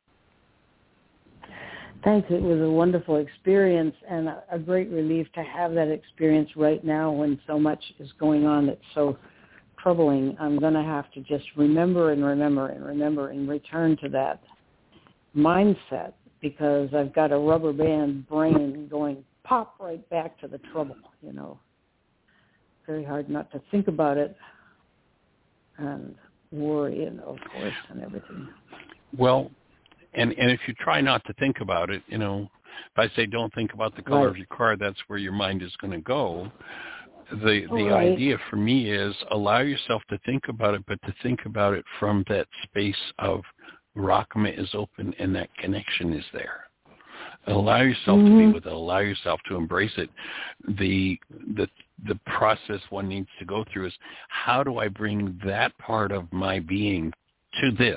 Thanks. It was a wonderful experience and a great relief to have that experience right now when so much is going on that's so troubling. I'm going to have to just remember and return to that mindset, because I've got a rubber band brain going pop right back to the trouble, you know. Very hard not to think about it and worry, and of course, and everything. Well, and if you try not to think about it, you know, if I say don't think about the color of your car, that's where your mind is going to go. The idea for me is allow yourself to think about it, but to think about it from that space of Rakma is open and that connection is there. Allow yourself to be with it. Allow yourself to embrace it. The process one needs to go through is, how do I bring that part of my being to this?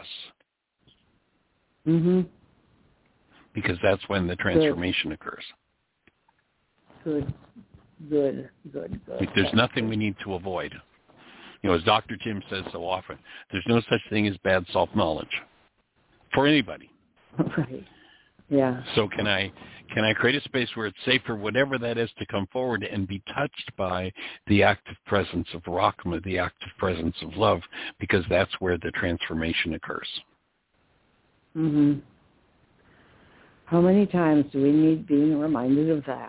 Because that's when the transformation occurs. Good. Like, there's nothing we need to avoid. You know, as Dr. Tim says so often, there's no such thing as bad self-knowledge for anybody. Right. Yeah. So can I create a space where it's safe for whatever that is to come forward and be touched by the active presence of Rakma, the active presence of love, because that's where the transformation occurs. How many times do we need being reminded of that?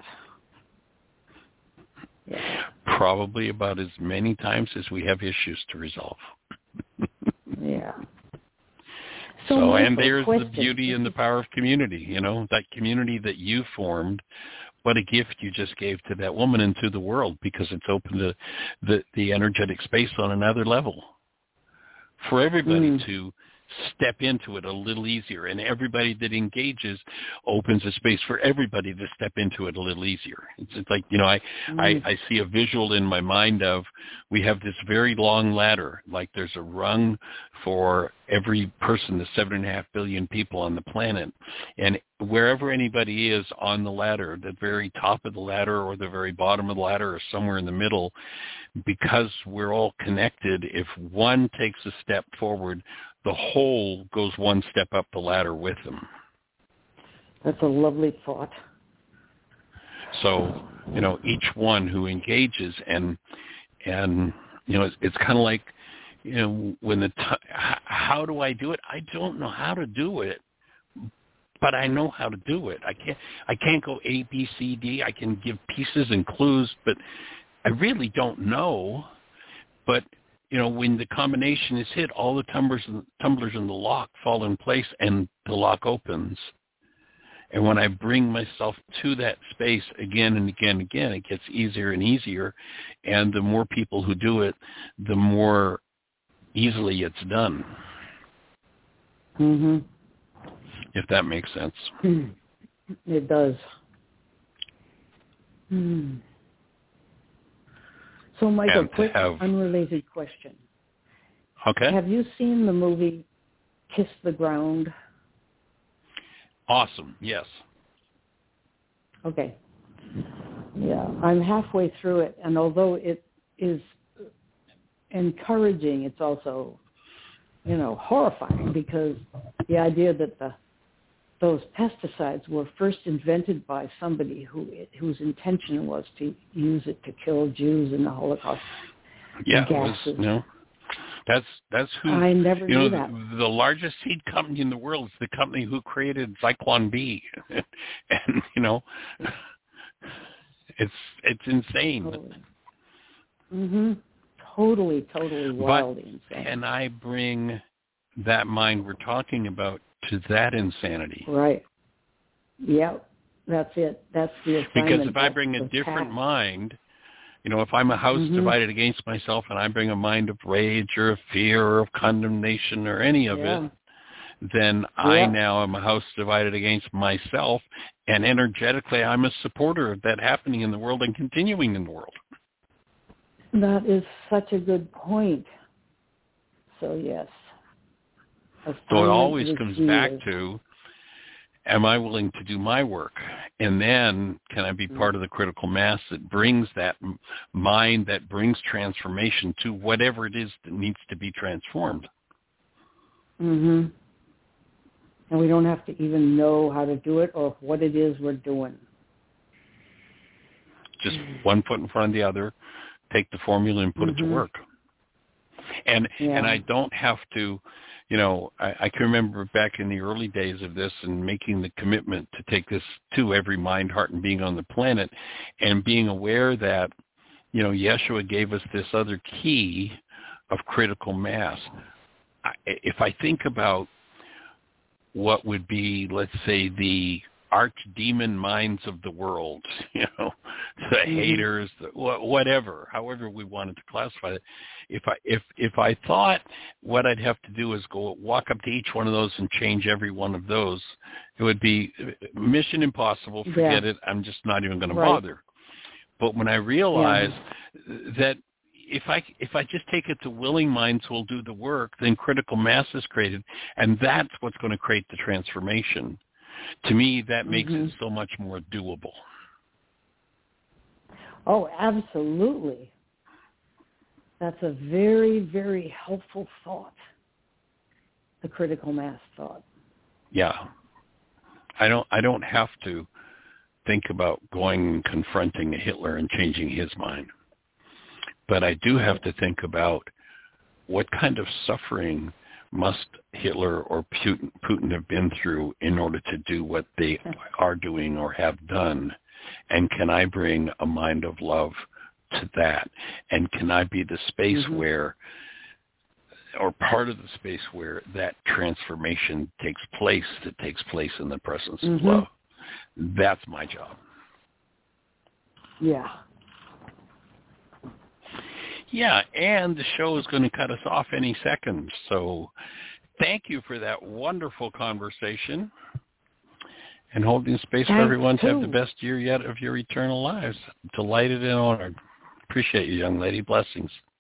Yeah. Probably about as many times as we have issues to resolve. Yeah. So Michael, and there's question. the beauty and the power of community, that community that you formed. What a gift you just gave to that woman and to the world, because it's opened the energetic space on another level for everybody to step into it a little easier. And everybody that engages opens a space for everybody to step into it a little easier. It's like, I see a visual in my mind of, we have this very long ladder, like there's a rung for every person, the 7.5 billion people on the planet. And wherever anybody is on the ladder, the very top of the ladder or the very bottom of the ladder or somewhere in the middle, because we're all connected, if one takes a step forward, the whole goes one step up the ladder with them. That's a lovely thought. So, each one who engages and it's kind of like, when how do I do it? I don't know how to do it, but I know how to do it. I can't go A, B, C, D. I can give pieces and clues, but I really don't know. But when the combination is hit, all the tumblers in the lock fall in place and the lock opens. And when I bring myself to that space again and again and again, it gets easier and easier. And the more people who do it, the more easily it's done. Mm-hmm. If that makes sense. It does. Mm. So, Michael, quick, unrelated question. Okay. Have you seen the movie Kiss the Ground? Awesome, yes. Okay. Yeah, I'm halfway through it, and although it is encouraging, it's also, horrifying, because the idea that those pesticides were first invented by somebody whose intention was to use it to kill Jews in the Holocaust. Yeah, that's who. I never knew that. The largest seed company in the world is the company who created Zyklon B, and it's insane. Totally. Mm-hmm. Totally wildly insane. Can I bring that mind we're talking about to that insanity? Right. Yep. That's it. That's the assignment. Because if I bring a different mind, if I'm a house divided against myself and I bring a mind of rage or of fear or of condemnation or any of it, then I now am a house divided against myself, and energetically I'm a supporter of that happening in the world and continuing in the world. That is such a good point. So, yes. So it always comes back to, am I willing to do my work? And then can I be part of the critical mass that brings that mind, that brings transformation to whatever it is that needs to be transformed? Mm-hmm. And we don't have to even know how to do it or what it is we're doing. Just one foot in front of the other, take the formula and put it to work. And I don't have to, I can remember back in the early days of this and making the commitment to take this to every mind, heart, and being on the planet, and being aware that, Yeshua gave us this other key of critical mass. If I think about what would be, let's say, the archdemon minds of the world, the haters, whatever, however we wanted to classify it. If I thought what I'd have to do is go walk up to each one of those and change every one of those, it would be mission impossible. Forget it. I'm just not even going to bother. But when I realized that if I just take it to willing minds who will do the work, then critical mass is created, and that's what's going to create the transformation. To me, that makes it so much more doable. Oh, absolutely. That's a very, very helpful thought, the critical mass thought. Yeah. I don't have to think about going and confronting a Hitler and changing his mind. But I do have to think about what kind of suffering must Hitler or Putin have been through in order to do what they are doing or have done? And can I bring a mind of love to that? And can I be the space where or part of the space where that transformation takes place, that takes place in the presence of love. That's my job. Yeah. Yeah, and the show is going to cut us off any second. So thank you for that wonderful conversation and holding space for everyone to have the best year yet of your eternal lives. Delighted and honored. Appreciate you, young lady. Blessings.